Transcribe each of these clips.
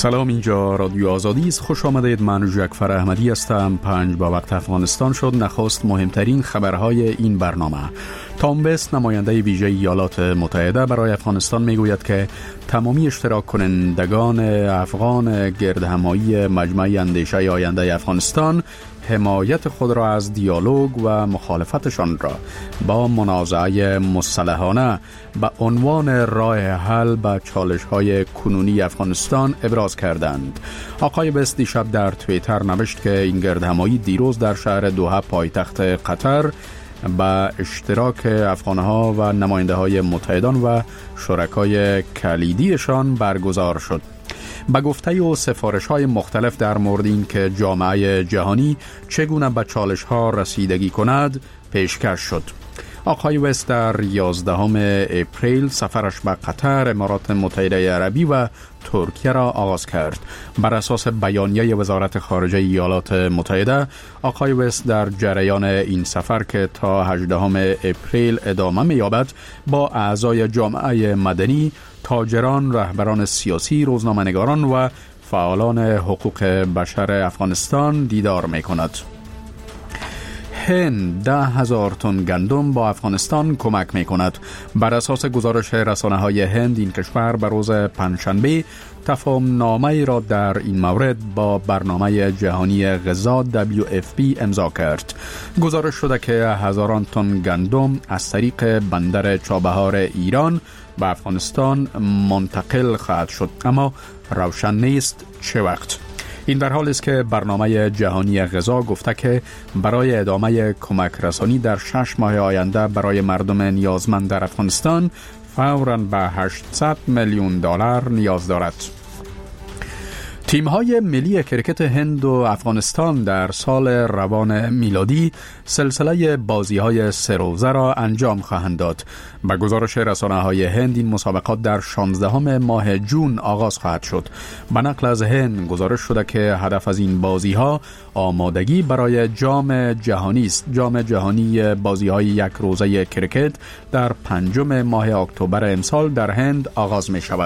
سلام، اینجا رادیو آزادی است. خوش آمدید. من جعفر احمدی هستم. 5 با وقت افغانستان شد. نخست مهمترین خبرهای این برنامه. تام وست، نماینده ویژه ایالات متحده برای افغانستان، میگوید که تمامی اشتراک کنندگان افغان گردهمایی مجمع اندیشه آینده افغانستان حمایت خود را از دیالوگ و مخالفتشان را با منازعه مصلحانه به عنوان راه حل به چالش‌های کنونی افغانستان ابراز کردند. آقای وست دیشب در توییتر نوشت که این گردهمایی دیروز در شهر دوحه پایتخت قطر با اشتراک افغانها و نماینده های متحدان و شرکای کلیدیشان برگزار شد. با گفته و سفارش های مختلف در مورد این که جامعه جهانی چگونه به چالش ها رسیدگی کند پیشکش شد. آقای وست در 11 اپریل سفرش به قطر، امارات متحده عربی و ترکیه را آغاز کرد. بر اساس بیانیه وزارت خارجه ایالات متحده، آقای وست در جریان این سفر که تا 18 اپریل ادامه می‌یابد با اعضای جامعه مدنی، تاجران، رهبران سیاسی، روزنامه‌نگاران و فعالان حقوق بشر افغانستان دیدار می‌کند. هند 10,000 تن گندم با افغانستان کمک می کند. بر اساس گزارش رسانه‌های هند، این کشور بر روز پنجشنبه تفاهم نامه را در این مورد با برنامه جهانی غذا WFP امضا کرد. گزارش شده که هزاران تن گندم از طریق بندر چابهار ایران به افغانستان منتقل خواهد شد، اما روشن نیست چه وقت. این در حالی است که برنامه جهانی غذا گفته که برای ادامه کمک رسانی در 6 ماه آینده برای مردم نیازمند در افغانستان فوراً به 800 میلیون دلار نیاز دارد. تیم‌های ملی کرکت هند و افغانستان در سال روان میلادی سلسله بازی‌های 3 روزه را انجام خواهند داد. با گزارش رسانه‌های هند، این مسابقات در 16 ماه جون آغاز خواهد شد. به نقل از هند گزارش شده که هدف از این بازی‌ها آمادگی برای جام جهانی است. جام جهانی بازی‌های 1 روزه کرکت در 5 ماه اکتبر امسال در هند آغاز می‌شود.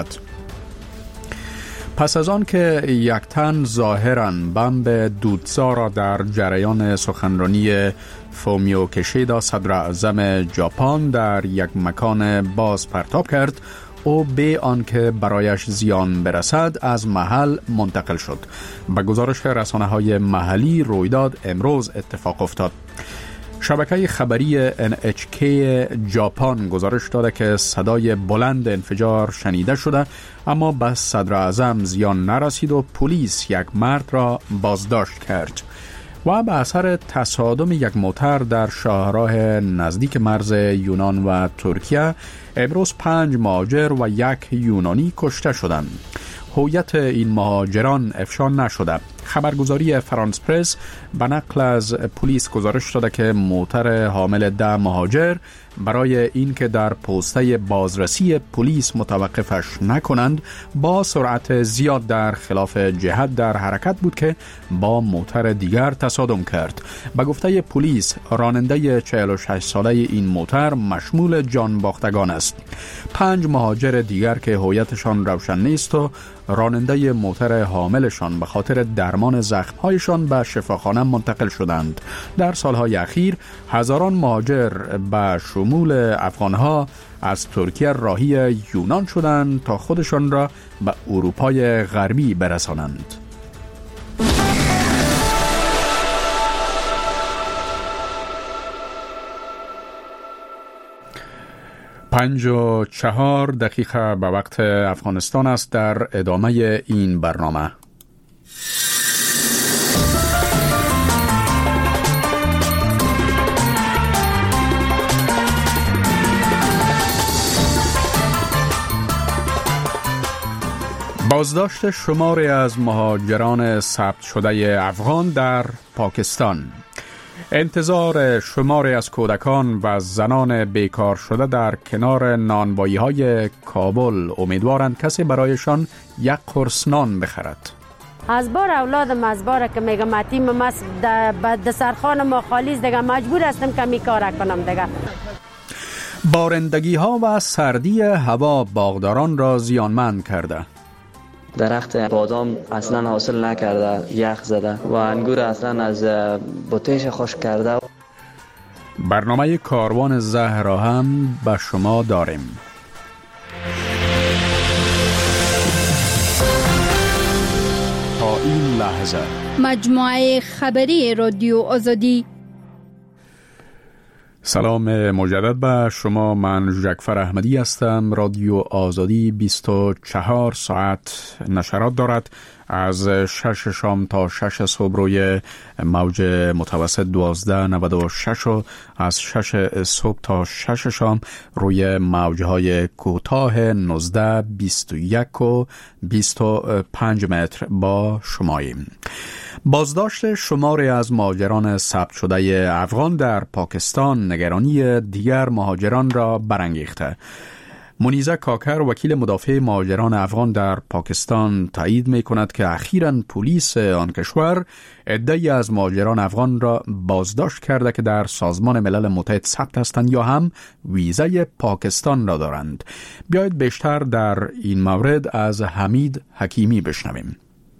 پس از آن که یک تن ظاهراً بمب دودسا را در جریان سخنرانی فومیو کشیدا، صدر اعظم ژاپن، در یک مکان باز پرتاب کرد، او به آنکه برایش زیان برسد از محل منتقل شد. به گزارش رسانه‌های محلی، رویداد امروز اتفاق افتاد. شبکه خبری NHK ژاپن گزارش داده که صدای بلند انفجار شنیده شده، اما به صدر اعظم زیان نرسید و پلیس یک مرد را بازداشت کرد. و به اثر تصادم یک موتر در شاهراه نزدیک مرز یونان و ترکیه، امروز 5 مهاجر و 1 یونانی کشته شدند. هویت این مهاجران افشا نشده. خبرگزاری فرانس پرس به نقل از پلیس گزارش داده که موتر حامل 10 مهاجر برای اینکه در پوسته بازرسی پلیس متوقفش نکنند، با سرعت زیاد در خلاف جهت در حرکت بود که با موتر دیگر تصادم کرد. به گفته پلیس، راننده 46 ساله این موتر مشمول جانباختگان است. 5 مهاجر دیگر که هویتشان روشن نیست و راننده موتر حاملشان به خاطر درمان زخم‌هایشان به شفاخانه منتقل شدند. در سالهای اخیر هزاران مهاجر به شمول افغانها از ترکیه راهی یونان شدند تا خودشان را به اروپای غربی برسانند. پنج و 4 دقیقه به وقت افغانستان است. در ادامه این برنامه بازداشت شماری از مهاجران ثبت شده افغان در پاکستان. انتظار شماری از کودکان و زنان بیکار شده در کنار نانوایی‌های کابل امیدوارند کسی برایشان یک قرص نان بخرد. از بار اولادم از بار که میگم متیم مس د سرخان ما خالیز دیگه مجبور هستم کمی کار کنم دیگه. بارندگی ها و سردی هوا باغداران را زیانمند کرده. درخت بادام اصلا حاصل نکرده، یخ زده و انگور اصلا از بوتهش خشک کرده. برنامه کاروان زهرا هم به شما داریم. تا این لحظه مجموعه خبری رادیو آزادی. سلام مجدد به شما، من جعفر احمدی هستم. رادیو آزادی 24 ساعت نشرات دارد، از 6 شام تا 6 صبح روی موج متوسط 1296 و از 6 صبح تا 6 شام روی موجهای کوتاه 19 21 و 25 متر با شماییم. بازداشت شماری از مهاجران ثبت شده افغان در پاکستان نگرانی دیگر مهاجران را برانگیخته. منیزه کاکر، وکیل مدافع مهاجران افغان در پاکستان، تایید می کند که اخیراً پلیس آن کشور عده‌ای از مهاجران افغان را بازداشت کرده که در سازمان ملل متحد ثبت هستند یا هم ویزای پاکستان را دارند. بیایید بیشتر در این مورد از حمید حکیمی بشنویم.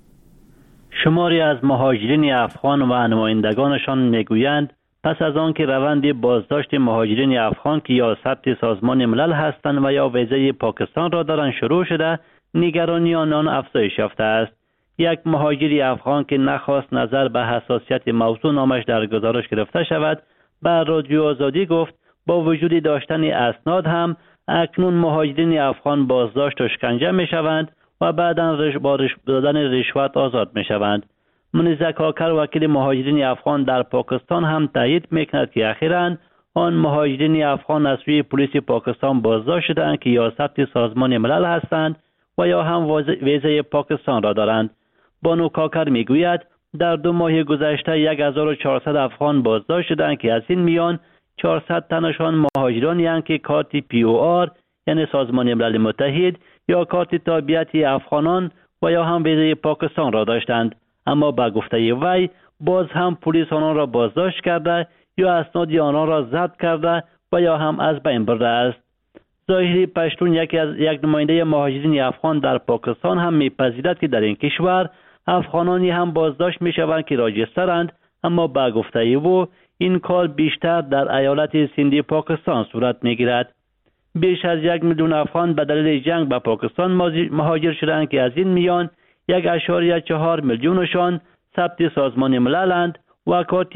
شماری از مهاجرین افغان و نمایندگانشان میگویند پس از آن که روند بازداشت مهاجرین افغان که یا ثبت سازمان ملل هستند و یا ویزای پاکستان را دارند شروع شده، نگرانی آنان افزایش یافته است. یک مهاجری افغان که نخواست نظر به حساسیت موضوع نامش در گزارش گرفته شود، به رادیو آزادی گفت با وجود داشتن اسناد هم اکنون مهاجرین افغان بازداشت و شکنجه می شوند و بعداً با دادن رشوت آزاد می شوند. منیزه کاکر، وکیل مهاجرین افغان در پاکستان، هم تایید میکند که اخیراً آن مهاجرین افغان از سوی پلیس پاکستان بازداشت شدند که یا ثبت سازمان ملل هستند و یا هم ویزای پاکستان را دارند. بانو کاکر میگوید در 2 ماه گذشته 1400 افغان بازداشت شدند که از این میان 400 تنشان مهاجرانی هستند که کارت POR یعنی سازمان ملل متحد یا کارت تابعیت افغانان و یا هم ویزای پاکستان را داشتند، اما با گفته وی باز هم پلیس آنان را بازداشت کرده یا اسناد آنان را ضبط کرده و یا هم از بین برده است. ظاهری پشتون یک نماینده مهاجرین افغان در پاکستان هم میپذیرد که در این کشور افغانانی هم بازداشت میشوند که راجسترند، اما با گفته او این کار بیشتر در ایالت سندی پاکستان صورت میگیرد. بیش از 1 میلیون افغان به دلیل جنگ به پاکستان مهاجر شدند که از این میان 1.4 میلیونشان ثبت سازمان مللند و کارت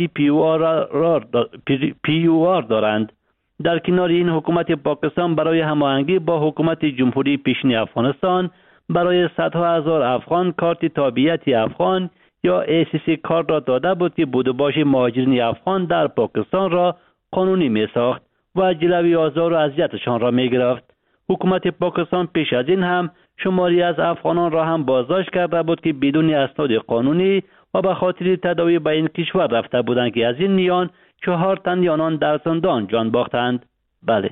POR دارند. در کنار این حکومت پاکستان برای هماهنگی با حکومت جمهوری پیشین افغانستان برای صدها هزار افغان کارت تابعیت افغان یا ACC کارت را داده بود که بود و باش مهاجرین افغان در پاکستان را قانونی می ساخت و جلوی آزار و اذیتشان را می گرفت. حکومت پاکستان پیش از این هم شماری از افغانان را هم بازداشت کرده بود که بدون اسناد قانونی و به خاطر تداوی به این کشور رفته بودند که از این میان 4 تن آنان در زندان جان باختند. بله.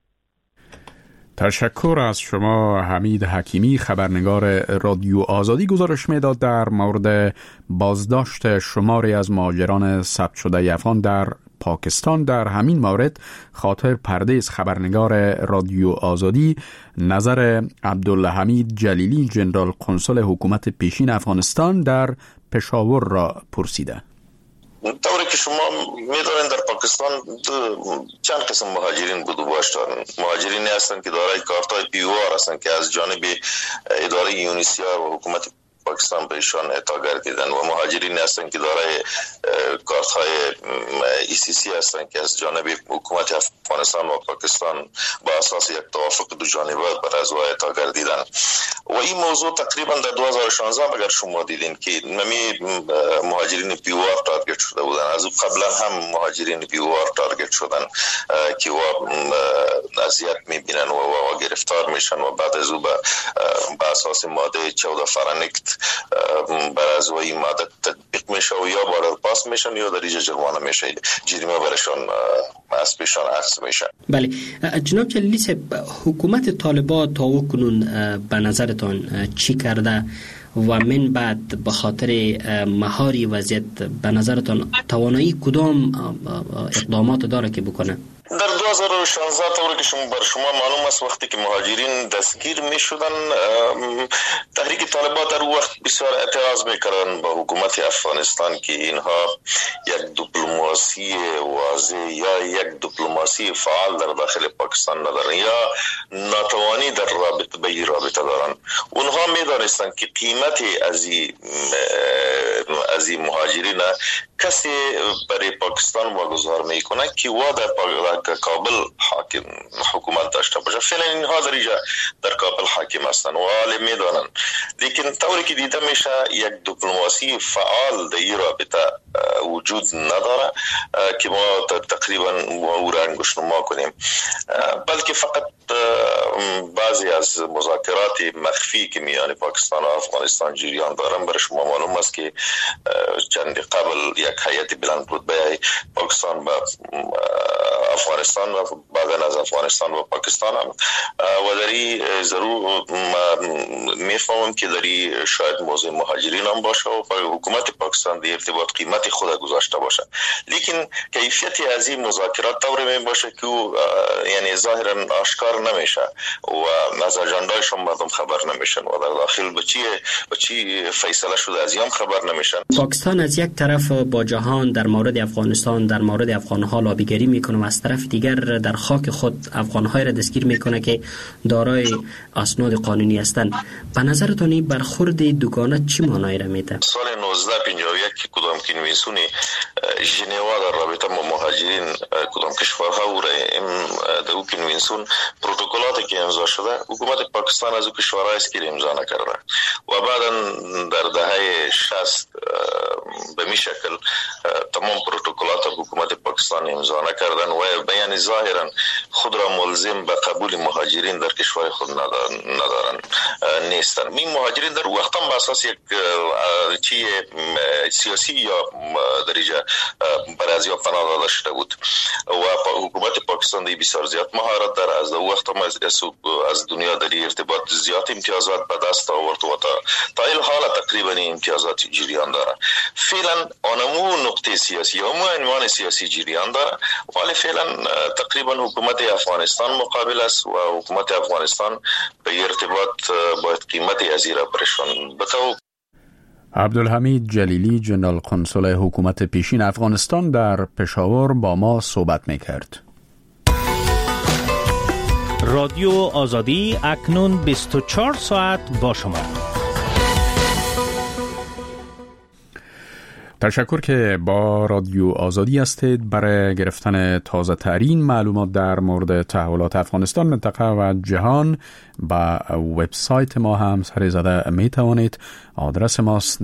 تشکر از شما حمید حکیمی، خبرنگار رادیو آزادی. گزارش میداد در مورد بازداشت شماری از مهاجران ثبت شده افغان در پاکستان. در همین مورد خاطر پردیس، خبرنگار رادیو آزادی، نظر عبدالحمید جلیلی، جنرال قنصل حکومت پیشین افغانستان در پشاور را پرسیده. طوری که شما می‌دانید در پاکستان چند قسم مهاجرین بود و باش دارند. مهاجرینی هستند که دارای کارت‌های POR هستند که از جانب اداره یونیسیار و حکومت پاکستان به ایشان اعطا گردیدن و مهاجرین هستند که دارای کارت‌های ECC هستند که از جانب حکومت افغانستان و پاکستان با اساس یک توافق دو جانبه بر از اعطا گردیدن. و این موضوع تقریبا در 2016 اگر شما دیدین که نمی مهاجرین POR تارگت شده بودن، از قبلا هم مهاجرین POR تارگت شدن که و اذیت میبینن و گرفتار میشن و بعد از او به اساس ماده 14 فرانکت بر از این ماده تطبیق میشه و یا بارد پاس میشن یا در اینجا جرمانه میشه، جریمه برشان از پیشان عکس میشه. بله جناب جلیلی، حکومت طالبان تا کنون به نظرتان چی کرده و من بعد به خاطر مهاری وضعیت به نظرتان توانایی کدام اقدامات داره که بکنه؟ در 2016 طوری که بر شما معلوم است وقتی که مهاجرین دستگیر می شدن تحریک طالبان در وقت بسیار اعتراض میکردن با حکومت افغانستان که اینها یک دیپلماسی واضح یا یک دیپلماسی فعال در داخل پاکستان ندارن یا ناتوانی در رابطه به این رابطه دارن. اونها میدانستند که قیمت از این مهاجرین کسی برای پاکستان واگذار میکنه که در کابل حاکم حکومت داشته باشه. فعلا اینها در کابل حاکم هستند و حال میدانن، لیکن طوری که دیده میشه یک دیپلماسی فعال در این رابطه وجود نداره که ما تقریبا او را انگشتنما کنیم، بلکه فقط بعضی از مذاکرات مخفی که میان پاکستان و افغانستان جریان دارن. برای شما معلوم است که چند قبل یک هیئت بلند رتبه پاکستان با افغانستان و بعد از افغانستان و پاکستان هم و داری ضرور میفهمم که داری شاید موضوع مهاجرین هم باشه و حکومت پاکستان در ارتباط قیمت خود گذاشته باشه، لیکن کیفیت از این مذاکرات طوری می باشه که یعنی ظاهرا آشکار نمیشه و از اجندایشون مردم خبر نمیشن و در داخل به چی فیصله شده از این خبر نمیشن. پاکستان از یک طرف با جهان در مورد افغانستان در مورد افغانها لابیگری میکنه و از طرف دیگر در خاک خود افغانهای را دستگیر میکنه که دارای اسناد قانونی هستند. به نظرتون برخورد دوگانه چی معنی را میده؟ سال 1951 که کدام کنوانسیون ژنوا در رابطه با مهاجرین کدام کشورها و در اون کنوانسیون پروتکلاتی که امضا شده حکومت پاکستان از اون کشورها است که امضا نکرده و بعدا در دهه 60 به می شکل تمام پروتکلات حکومت پاکستان امضا نکردن و بیان ظاهرا خود را ملزم به قبول مهاجرین در کشور خود ندارن نیستن. این مهاجرین در وقتا به اساس یک چی سیاسی یا درجه برای یا پناه داده شده بود و حکومت پاکستان دی بسیار زیاد مهارت داره از وقتا از دنیا در ارتباط زیاد امتیازات به دست آورد و تا این حال تقریبا امتیازات جریان داره. فعلا آنمو نقطه سیاسی یا عنوان سیاسی جریان داره ولی فعلا تقریبا حکومت افغانستان مقابل است و حکومت افغانستان به ارتباط باید قیمت ازیرا برشان بتاو. عبدالحمید جلیلی جنرال قنصل حکومت پیشین افغانستان در پشاور با ما صحبت میکرد. رادیو آزادی اکنون 24 ساعت با شما. تشکر که با رادیو آزادی هستید. برای گرفتن تازه ترین معلومات در مورد تحولات افغانستان، منطقه و جهان با وبسایت ما هم سر زده می توانید. آدرس ماست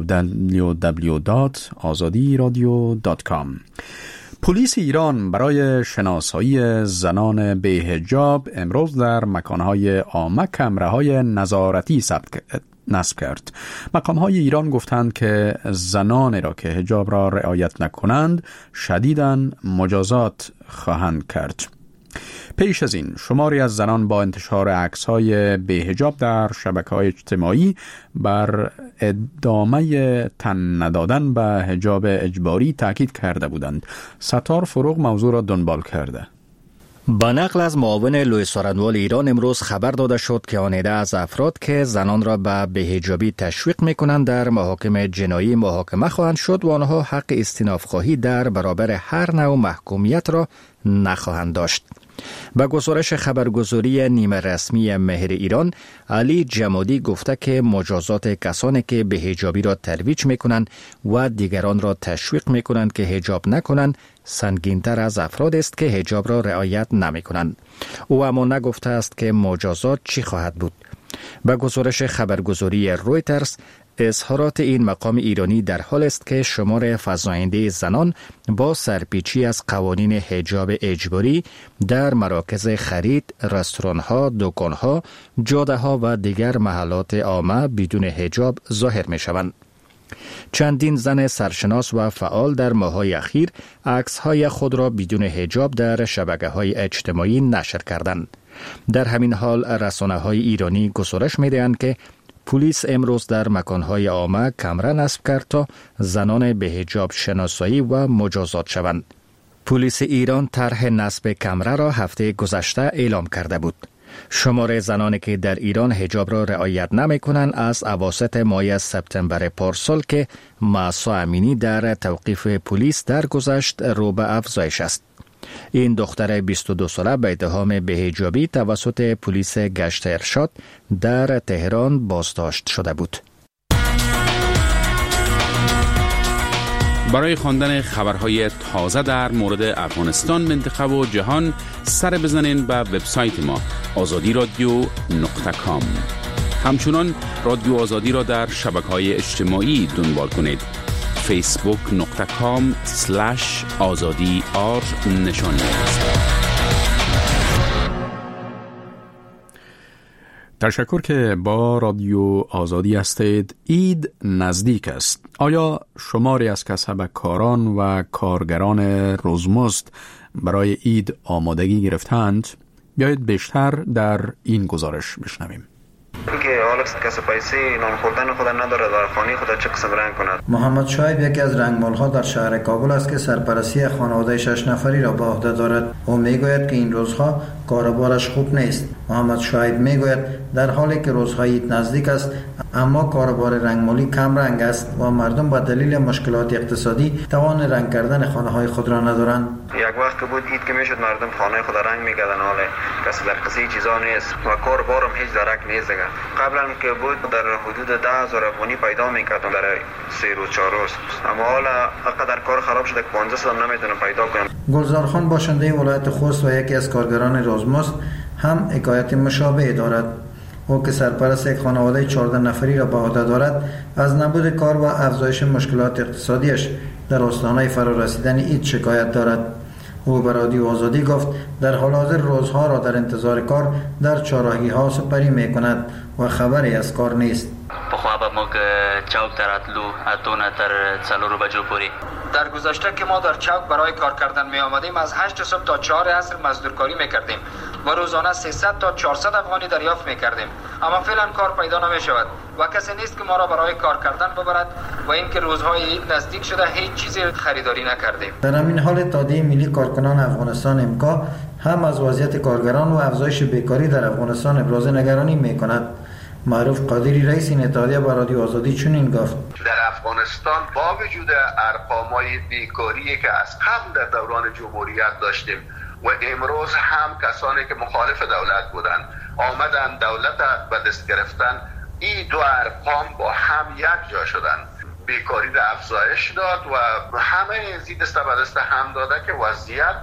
www.azadiradio.com. پلیس ایران برای شناسایی زنان بی‌حجاب امروز در مکانهای عامه کمره‌های نظارتی نصب کرد. مقام‌های ایران گفتند که زنانی را که حجاب را رعایت نکنند شدیداً مجازات خواهند کرد. پیش از این شماری از زنان با انتشار عکس‌های بی‌حجاب در شبکه‌های اجتماعی بر ادامه تن ندادن به حجاب اجباری تاکید کرده بودند. ستار فروغ موضوع را دنبال کرده. با نقل از معاون لوی سارنوال ایران امروز خبر داده شد که آن عده از افراد که زنان را به بی‌حجابی تشویق می‌کنند در محاکم جنایی محاکمه خواهند شد و آنها حق استئناف خواهی در برابر هر نوع محکومیت را نخواهند داشت. با گزارش خبرگزاری نیمه رسمی مهر ایران، علی جمادی گفته که مجازات کسانی که بی‌حجابی را ترویج می‌کنند و دیگران را تشویق می‌کنند که حجاب نکنند سنگین‌تر از افراد است که حجاب را رعایت نمی‌کنند. او اما نگفته است که مجازات چی خواهد بود. با گزارش خبرگزاری رویترز، اظهارات این مقام ایرانی در حال است که شمار فزاینده زنان با سرپیچی از قوانین حجاب اجباری در مراکز خرید، رستوران‌ها، دکان‌ها، جاده‌ها و دیگر محلات عامه بدون حجاب ظاهر می‌شوند. چندین زن سرشناس و فعال در ماه‌های اخیر عکس‌های خود را بدون حجاب در شبکه‌های اجتماعی نشر کردند. در همین حال رسانه‌های ایرانی گزارش می‌دهند که پلیس امروز در مکان‌های عامه کمره نصب کرد تا زنان بی‌حجاب شناسایی و مجازات شوند. پلیس ایران طرح نصب کمره را هفته گذشته اعلام کرده بود. شمار زنانی که در ایران حجاب را رعایت نمی کنند از اواسط ماه سپتامبر پارسال که مهسا امینی در توقیف پلیس درگذشت رو به افزایش است. این دختر 22 ساله به اتهام بی‌حجابی توسط پلیس گشت ارشاد در تهران بازداشت شده بود. برای خواندن خبرهای تازه در مورد افغانستان، منطقه و جهان سر بزنین به وبسایت ما azadiradio.com. همچنان رادیو آزادی را در شبکه‌های اجتماعی دنبال کنید. facebook.com/azadi_r نشانی است. تشکر که با رادیو آزادی هستید. عید نزدیک است. آیا شماری از کسبکاران و کارگران روزمزد برای عید آمادگی گرفتند؟ بیایید بیشتر در این گزارش بشنویم. که حالا کسی پیسه نان خوردن خود نداره، در خانه خود چه قسم رنگ کند. محمد شعیب یکی از رنگمال‌ها در شهر کابل است که سرپرستی خانواده 6 نفری را به عهده دارد. او میگوید که این روزها کاروبارش خوب نیست. محمد شعیب میگوید در حالی که روزهای عید نزدیک است اما کاروبار رنگمالی کم رنگ است و مردم به دلیل مشکلات اقتصادی توان رنگ کردن خانه‌های خود را ندارند. یک وقت که بود عید که میشد مردم خانه خود رنگ می‌کردن، حالا کسی در قصه چیزا نیست و کاروبارم هیچ درک نیست. قبلا که بود در حدود 10,000 افغانی پیدا می‌کردم در 3 روز 4 روز، اما حالا اقدر کار خراب شده که 1500 هم نمیتونم پیدا کنم. گلزار خان باشنده ولایت خوست و یکی از کارگران روزمزد هم حکایت مشابه دارد. او که سرپرست یک خانواده 14 نفری را به عهده دارد از نبود کار و افزایش مشکلات اقتصادیش در آستانه فرارسیدن عید شکایت دارد. او به رادیو آزادی گفت در حال حاضر روزها را در انتظار کار در چهارراهی‌ها سپری می‌کند و خبری از کار نیست. پخوا به ما چوک تر اتلو اتونه تر 4 بجو پوری. در گذشته که ما در چوک برای کار کردن می آمدیم از 8 صبح تا 4 عصر مزدورکاری می کردیم و روزانه 300 تا 400 افغانی دریافت می کردیم، اما فعلا کار پیدا نمی شود و کسی نیست که ما را برای کار کردن ببرد و اینکه روزهای عید نزدیک شده هیچ چیزی خریداری نکردیم. در همین حال اتحادیه ملی کارکنان افغانستان امکا هم از وضعیت کارگران و افزایش بیکاری در افغانستان ابراز نگرانی می کند. معروف قادری رئیس این اتحادیه با رادیو آزادی چنین گفت: در افغانستان با وجود ارقام‌های بیکاری که از قبل در دوران جمهوریت داشتیم و امروز هم کسانی که مخالف دولت بودند آمدن دولت به دست گرفتن، این دو ارقام با هم یک جا شدن. بیکاری در افزایش داد و همه زیر دست به دست هم داده که وضعیت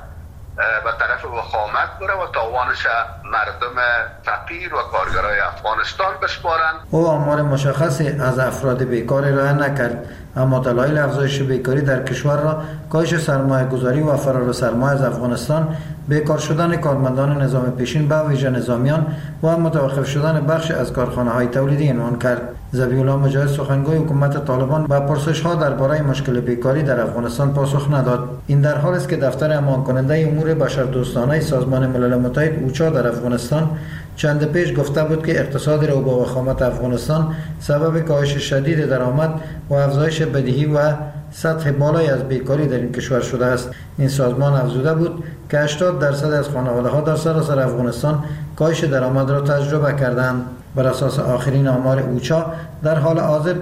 به طرف وخامت بره و تاوانش مردم فقیر و کارگرای افغانستان بسپارند. او آمار مشخصی از افراد بیکار ارائه نکرد، اما دلایل افزایش بیکاری در کشور را کاهش سرمایه گذاری و فرار سرمایه از افغانستان، بیکار شدن کارمندان نظام پیشین به ویژه نظامیان و متوقف شدن بخش از کارخانه‌های تولیدی عنوان کرد. ذبیح‌الله مجاهد سخنگوی حکومت طالبان به پرسش‌ها درباره مشکل بیکاری در افغانستان پاسخ نداد. این در حالی است که دفتر امان کننده امور بشردوستانه سازمان ملل متحد اوچا در افغانستان چند پیش گفته بود که اقتصاد رو با وخامت افغانستان سبب کاهش شدید درآمد و افزایش بدهی و سطح بالایی از بیکاری در این کشور شده است. این سازمان افزوده بود که 80% از خانواده‌ها در سراسر افغانستان کاهش درآمد را تجربه کردند. بر اساس آخرین آمار اوچا در حال حاضر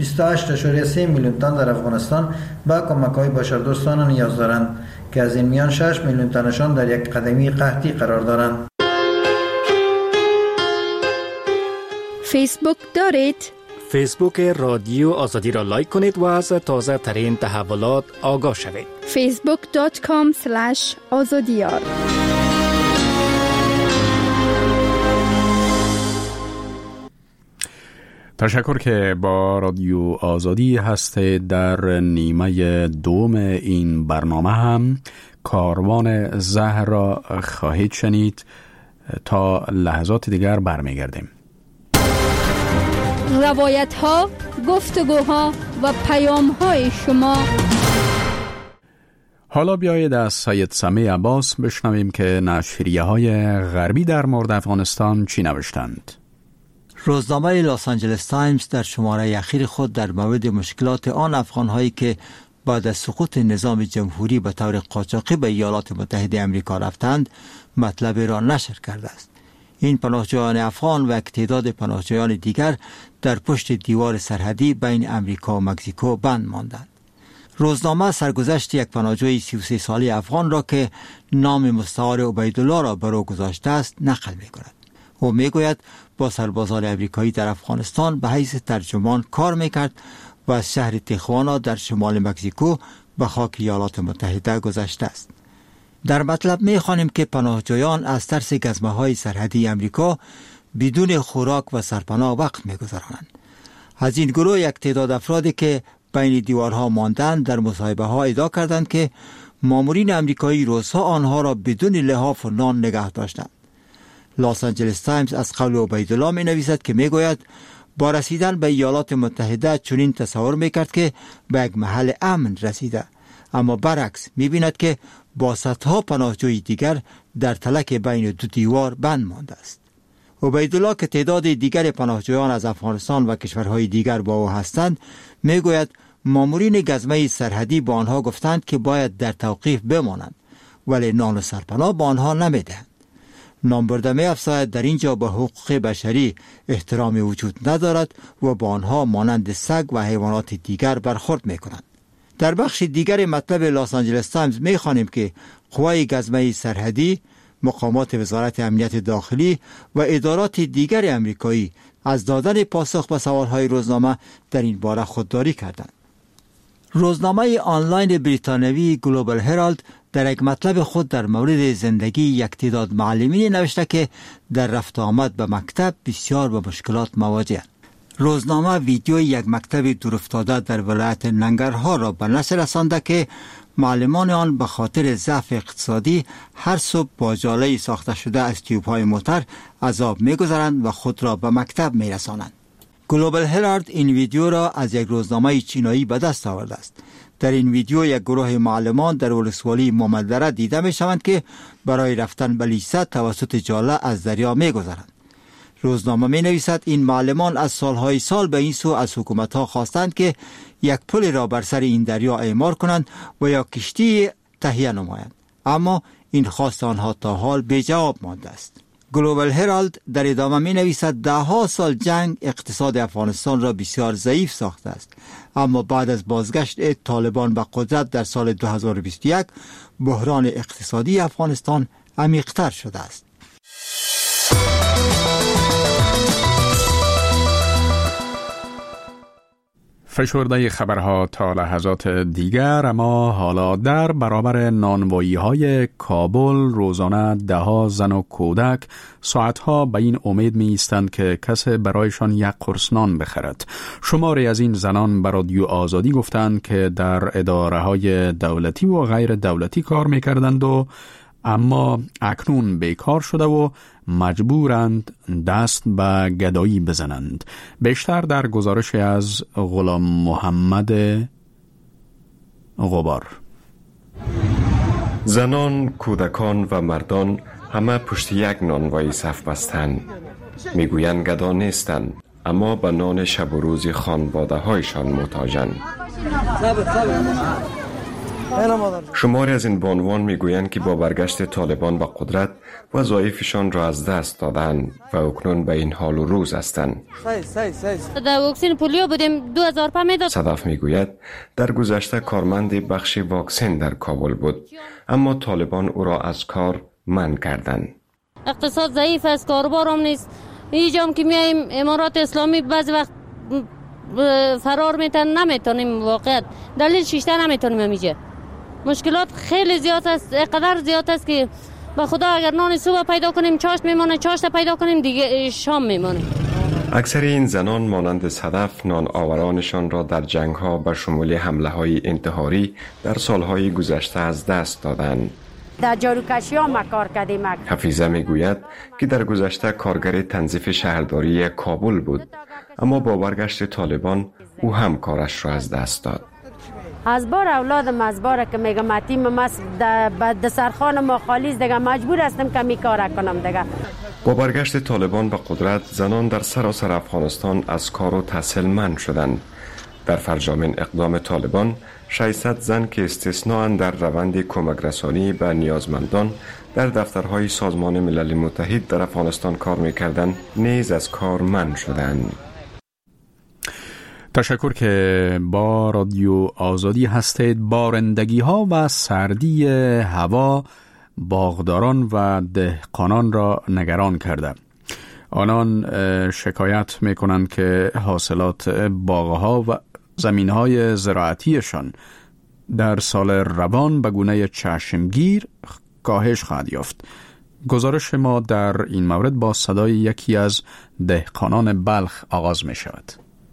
28.3 میلیون تن در افغانستان به کمک‌های بشردوستانه نیاز دارند که از این میان 6 میلیون تنشان در یک قدمی قحطی قرار دارند. فیسبوک دارید؟ فیسبوک رادیو آزادی را لایک کنید و از تازه ترین تحولات آگاه شوید. facebook.com/azadiyar. تشکر که با رادیو آزادی هستید. در نیمه دوم این برنامه هم کاروان زهر را خواهید شنید. تا لحظات دیگر برمیگردیم. روایت ها، گفتگوها و پیام های شما. حالا بیایید از سید سمیع عباس بشنویم که نشریه های غربی در مورد افغانستان چی نوشتند. روزنامه لاس آنجلس تایمز در شماره اخیر خود در مورد مشکلات آن افغان‌هایی که بعد از سقوط نظام جمهوری به طور قاچاقی به ایالات متحده آمریکا رفتند مطلب را نشر کرده است. این پناهجویان افغان و تعداد پناهجویان دیگر در پشت دیوار سرحدی بین آمریکا و مکزیکو بند ماندند. روزنامه سرگذشت یک پناهجوی 33 ساله افغان را که نام مستعار عبیدالله را بر او گذاشته است نقل می‌کند. او میگوید با سربازان آمریکایی در افغانستان به حیث ترجمان کار میکرد و از شهر تیخوانا در شمال مکزیکو به خاک ایالات متحده گذشته است. در مطلب میخوانیم که پناهجویان از ترس گزمه‌های سرحدی آمریکا بدون خوراک و سرپناه وقت میگذرانند. از این گروه یک تعداد افرادی که بین دیوارها ماندند در مصاحبه ها ادعا کردند که مامورین آمریکایی روزها آنها را بدون لحاف و نان نگه داشتند. لاس آنجلس تایمز از قول عبیدالله می نویسد که می گوید با رسیدن به ایالات متحده چنین تصور می کرد که به یک محل امن رسیده، اما برعکس می بیند که با صدها پناهجوی دیگر در تلک بین دو دیوار بند مانده است. عبیدالله که تعداد دیگر پناهجویان از افغانستان و کشورهای دیگر با او هستند می گوید مامورین گزمه سرحدی با آنها گفتند که باید در توقیف بمانند، ولی نان و سرپناه با آنها نمی دهند. نامبرده می افزاید در اینجا به حقوق بشری احترام وجود ندارد و با آنها مانند سگ و حیوانات دیگر برخورد می کنند. در بخش دیگر مطلب لاس آنجلس تایمز می خوانیم که قوای گزمه سرحدی، مقامات وزارت امنیت داخلی و ادارات دیگر امریکایی از دادن پاسخ به سوالهای روزنامه در این باره خودداری کردند. روزنامه آنلاین بریتانیایی گلوبال هرالد در یک مطلب خود در مورد زندگی یک تعداد معلمین نوشته که در رفت آمد به مکتب بسیار با مشکلات مواجه‌اند. روزنامه ویدیوی یک مکتب دورافتاده در ولایت ننگرهار را به نشر رسانده که معلمان آن به خاطر ضعف اقتصادی هر صبح با جاله ساخته شده از تیوب‌های موتر عذاب می‌گذرند و خود را به مکتب می‌رسانند. گلوبال هرالد این ویدیو را از یک روزنامه چینایی به دست آورده است. در این ویدیو یک گروه معلمان در ولسوالی مامدره دیده می‌شوند که برای رفتن به لیسه توسط جاله از دریا می‌گذرند. روزنامه می‌نویسد این معلمان از سالهای سال به این سو از حکومت‌ها خواستند که یک پل را بر سر این دریا اعمار کنند و یا کشتی تهیه نمایند، اما این خواست آنها تا حال بی جواب مانده است. گلوبال هرالد در ادامه می نویسد 10 سال جنگ اقتصاد افغانستان را بسیار ضعیف ساخته است، اما بعد از بازگشت طالبان به قدرت در سال 2021 بحران اقتصادی افغانستان عمیق‌تر شده است. فشرده خبرها تا لحظات دیگر، اما حالا در برابر نانوایی‌های کابل روزانه ده‌ها زن و کودک ساعتها به این امید می‌ایستند که کسی برایشان یک قرص نان بخرد. شماری از این زنان به رادیو آزادی گفتند که در اداره‌های دولتی و غیر دولتی کار می‌کردند و اما اکنون بیکار شده و مجبورند دست به گدایی بزنند. بیشتر در گزارش از غلام محمد غبار. زنان، کودکان و مردان همه پشت یک نانوایی صف بستند. میگویند گدا نیستند، اما به نان شب و روز خانواده هایشان محتاجند. شماری از این بانوان میگویند که با برگشت طالبان به قدرت وظایفشان را از دست دادند و اکنون به این حال و روز هستند. در واکسن پولیو بودیم 2005 میداد. صدف میگوید در گذشته کارمند بخش واکسن در کابل بود، اما طالبان او را از کار منع کردند. اقتصاد ضعیف است، کاروبار هم نیست. اینجا که میایم امارات اسلامی بعضی وقت فرار نمیتونیم، واقعا دلیل شیشته نمیتونیم اینجا. مشکلات خیلی زیاد است، قدر زیاد است که به خدا اگر نان صبح پیدا کنیم چاشت میمونه، چاشت پیدا کنیم دیگه شام میمونه. اکثر این زنان مانند صدف نان آورانشان را در جنگ ها به شمول حمله های انتحاری در سالهای گذشته از دست دادند. در جاروکشی ها ما کار کردیم. حفیظه میگوید که در گذشته کارگر تنظیف شهرداری کابل بود، اما با برگشت طالبان او هم کارش را از دست داد. از بار اولادم از بار که میگم اتیم مس د سرخان ما خالیز دیگه مجبور هستم که می کار کنم دیگه. با برگشت طالبان به قدرت زنان در سراسر افغانستان از کار و تحصیل منع شدند. در فرجامین اقدام طالبان 600 زن که استثناء در روند کمک رسانی به نیازمندان در دفترهای سازمان ملل متحد در افغانستان کار می‌کردند نیز از کار منع شدند. تشکر که با رادیو آزادی هستید. بارندگی ها و سردی هوا باغداران و دهقانان را نگران کرده. آنان شکایت میکنند که حاصلات باغها و زمینهای زراعتیشان در سال روان به گونه چشمگیر کاهش خواهد یافت. گزارش ما در این مورد با صدای یکی از دهقانان بلخ آغاز می شود.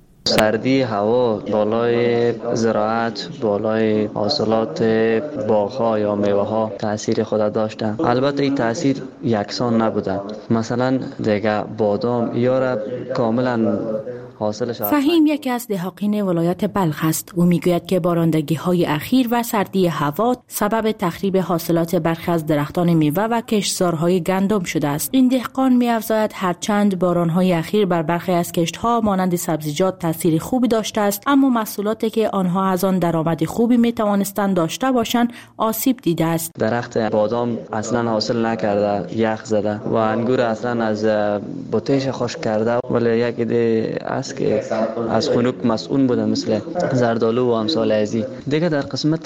سردی هوا بالای زراعت، بالای حاصلات باغ‌ها یا میوه‌ها تأثیر خود داشته. البته این تأثیر یکسان نبوده. مثلا دیگه بادام یا کاملا حاصلش. فهیم یکی از دهقانان ولایت بلخ است. او میگوید که بارندگی‌های اخیر و سردی هوا سبب تخریب حاصلات برخی از درختان میوه و کشتزارهای گندم شده است. این دهقان می‌افزاید هرچند باران‌های اخیر بر برخی از کشت‌ها مانند سبزیجات تأثیر خوبی داشته است، اما محصولاتی که آنها از آن درآمد خوبی می‌توانستند داشته باشند آسیب دیده است. درخت بادام اصلا حاصل نکرده، یخ زده و انگور اصلا از بوتهش خشک کرده. ولی یک ایده است که از خنک مسئول بوده مثل زردالو و امثال ازی. دیگه در قسمت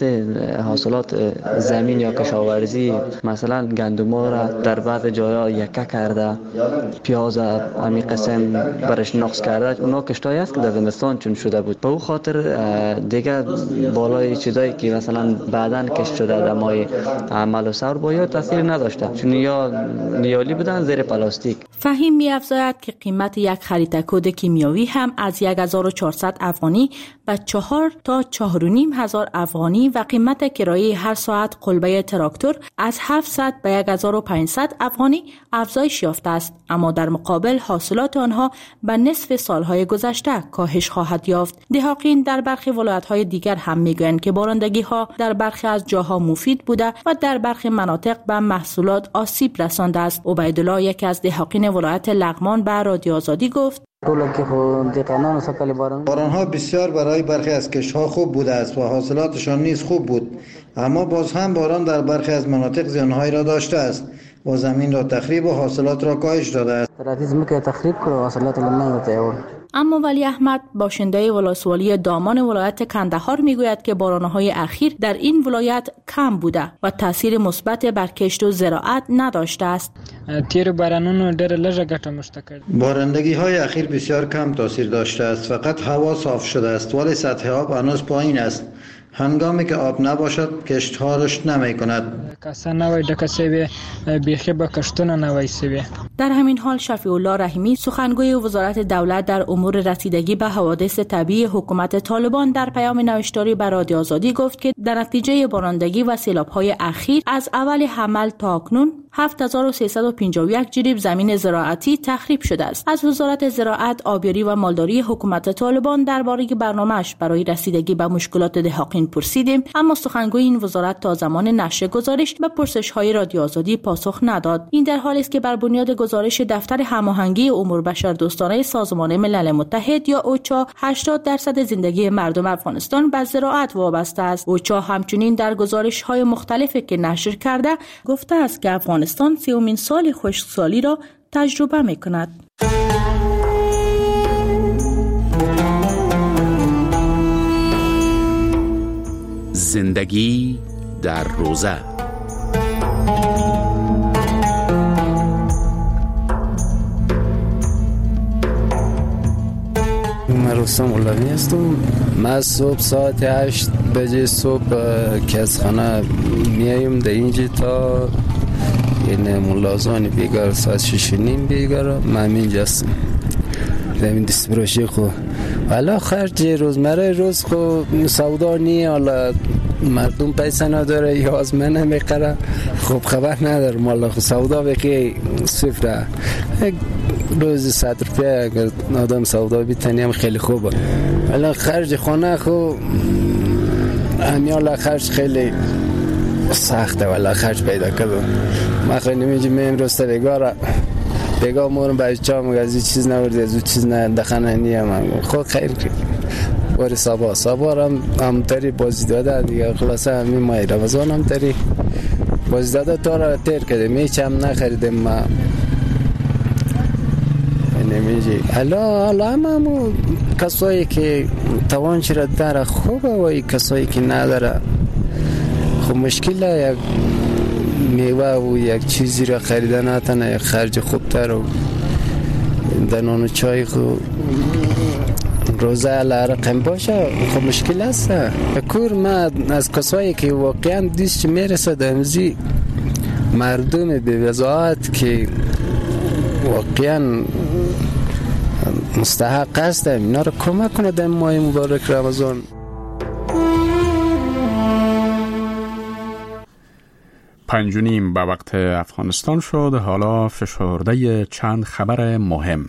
حاصلات زمین یا کشاورزی مثلا گندم را در بعض جاها یکه کرده، پیاز امی قسم برش نقص کرده. اونا کشتایی است که در زمستان چون شده بود. به او خاطر دیگه بالای چیزایی که مثلا بعداً کشت شده در مای عمل و سر باید تاثیر نداشته، چون یا نیالی بودن زیر پلاستیک. فهیم می‌افزاید که قیمت یک خریطه کد کیمیاوی هم از 1400 افغانی به 4 تا 4500 افغانی و قیمت کرایه هر ساعت قلبه تراکتور از 700 به 1500 افغانی افزایش یافته است، اما در مقابل حاصلات آنها به نصف سالهای گذشته کاهش خواهد یافت. دهقان در برخی ولایت‌های دیگر هم میگویند که بارندگی‌ها در برخی از جاها مفید بوده و در برخی مناطق به محصولات آسیب رسانده است. عبیدالله یکی از دهقان ولایت لغمان به رادیو آزادی گفت: باران‌ها بسیار برای برخی از کشت‌ها خوب بوده است و حاصلاتشان نیز خوب بود، اما باز هم باران در برخی از مناطق زیان‌هایی را داشته است و زمین را تخریب و حاصلات را کاهش داده است. اما ولی احمد باشنده ولسوالی دامان ولایت کندهار میگوید که باران‌های اخیر در این ولایت کم بوده و تاثیر مثبت بر کشت و زراعت نداشته است. بارندگی‌های اخیر بسیار کم تاثیر داشته است. فقط هوا صاف شده است ولی سطح آب هنوز پایین است. هنگامی که آب نباشد کشت‌ها رشد نمی‌کند. در همین حال شفیع الله رحیمی سخنگوی وزارت دولت در امور رسیدگی به حوادث طبیعی حکومت طالبان در پیام نوشتاری به رادیو آزادی گفت که در نتیجه بارندگی و سیلاب‌های اخیر از اول حمل تا اکنون 7351 جریب زمین زراعتی تخریب شده است. از وزارت زراعت، آبیاری و مالداری حکومت طالبان درباره برنامه‌اش برای رسیدگی به مشکلات دهقان پرسیدیم، اما سخنگوی این وزارت تا زمان نشر گزارش به پرسش‌های رادیو آزادی پاسخ نداد. این در حالی است که بر بنیاد گزارش دفتر هماهنگی امور بشردوستانه سازمان ملل متحد یا اوچا 80% زندگی مردم افغانستان به زراعت وابسته است. اوچا همچنین در گزارش‌های مختلفی که نشر کرده گفته است که افغانستان 30مین سال خشکسالی را تجربه می‌کند. زندگی در روزه. من رستم غلامی هستم. من صبح ساعت 8 بجه صبح که از خانه میایم در اینجا تا این ملازان بیگار ساعت 6:30 بیگار من اینجا هستم. زمین دست بروشی خو حالا خرج روزمره روز خو سودا نیه، حالا مردم پیسه نداره یا از من نمیخره، خب خبر نداره، مالا خو سودا بکی صفره. روز 100 روپیه اگر آدم سودا بیتنی هم خیلی خوبه. حالا خرج خانه خو همیالا خرج خیلی سخته، ولی خرج پیدا کردم. ما خیلی نمیجیم میم رسته بگاره بگاه مورم بچه ها مگه از این چیز نورده، از این چیز نه دخنه نیم. خود خیر کرد ولی سبا هم تری بازی داده دیگه. خلاصه همین ماه رمضان هم تری بازی داده تا را تیر کردیم، هیچ هم نخریدیم ما نمیجی. حالا همه کسایی که توانش را داره خوبه و کسایی که نداره خب مشکله. یک میوه و یک چیزی را خریدن نتنه یک خرج خوبتر و در نان و چای خب روزه رقم باشه خب مشکل است. کور ما از کسایی که واقعا دیست میرسه دمزی مردم بی‌وضاحت که واقعا مستحق است اینا رو کمک کنه در ماه مبارک رمضان. پنج و نیم به وقت افغانستان شد. حالا فشرده چند خبر مهم.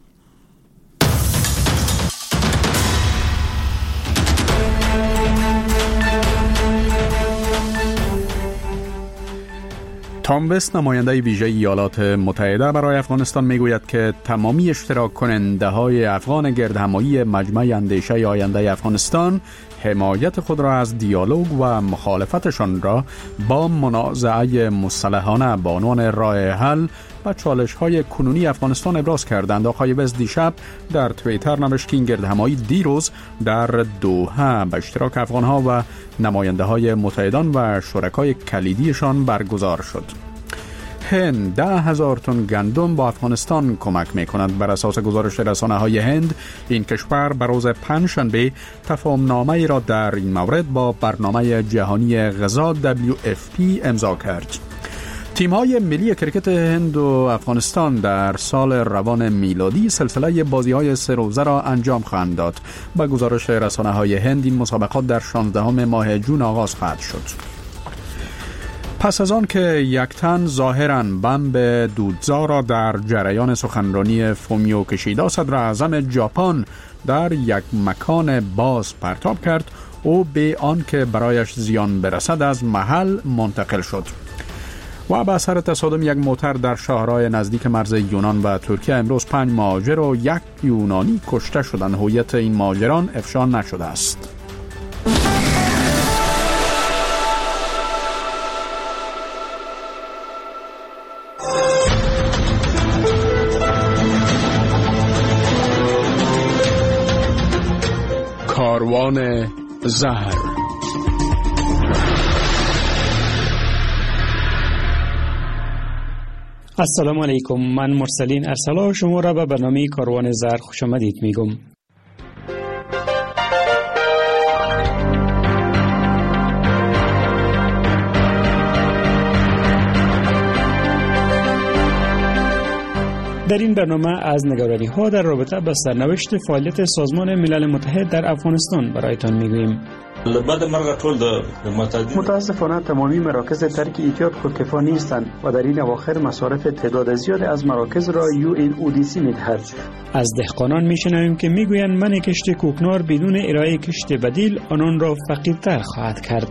تام وست نماینده ویژه ایالات متحده برای افغانستان میگوید که تمامی اشتراک کننده های افغان گردهمایی مجمع اندیشه آینده افغانستان حمایت خود را از دیالوگ و مخالفتشان را با منازعه مصلحانه به عنوان راه حل و چالش های کنونی افغانستان ابراز کردند. آقای وست دیشب در توییتر نوشت که این گردهمایی دیروز در دوحه به اشتراک افغان ها و نماینده های متحدان و شرکای کلیدیشان برگزار شد. هند 10,000 تن گندم با افغانستان کمک می کند. بر اساس گزارش رسانه های هند این کشور بر روز پنجشنبه تفاهمنامه را در این مورد با برنامه جهانی غذا WFP امضا کرد. تیم‌های ملی کرکت هند و افغانستان در سال روان میلادی سلسله بازی‌های 3 روزه را انجام خواهند داد. با گزارش رسانه‌های هند این مسابقات در 16 ماه جون آغاز خواهد شد. پس از آن که یک تن ظاهراً بمب دودزا را در جریان سخنرانی فومیو کشیدا صدر اعظم ژاپن در یک مکان باز پرتاب کرد، او به آن که برایش زیان برسد از محل منتقل شد. و به اثر تصادم یک موتر در شاهراه نزدیک مرز یونان و ترکیه امروز 5 مهاجر و 1 یونانی کشته شدند. هویت این مهاجران افشا نشده است. کاروان زهر. السلام علیکم، من مرسلین ارسلا شما را به برنامه کاروان زهر خوش آمدید میگم. در این برنامه از نگرانی ها در رابطه با سرنوشت فعالیت سازمان ملل متحد در افغانستان برایتان میگوییم. متاسفانه تمامی مراکز ترک ایتیاد خودکفا نیستند و در این اواخر مصارف تعداد زیاد از مراکز را UNODC میدهد. از دهقانان میشنویم که میگویند من کشت کوکنار بدون ارائه کشت بدیل آنان را فقیرتر خواهد کرد.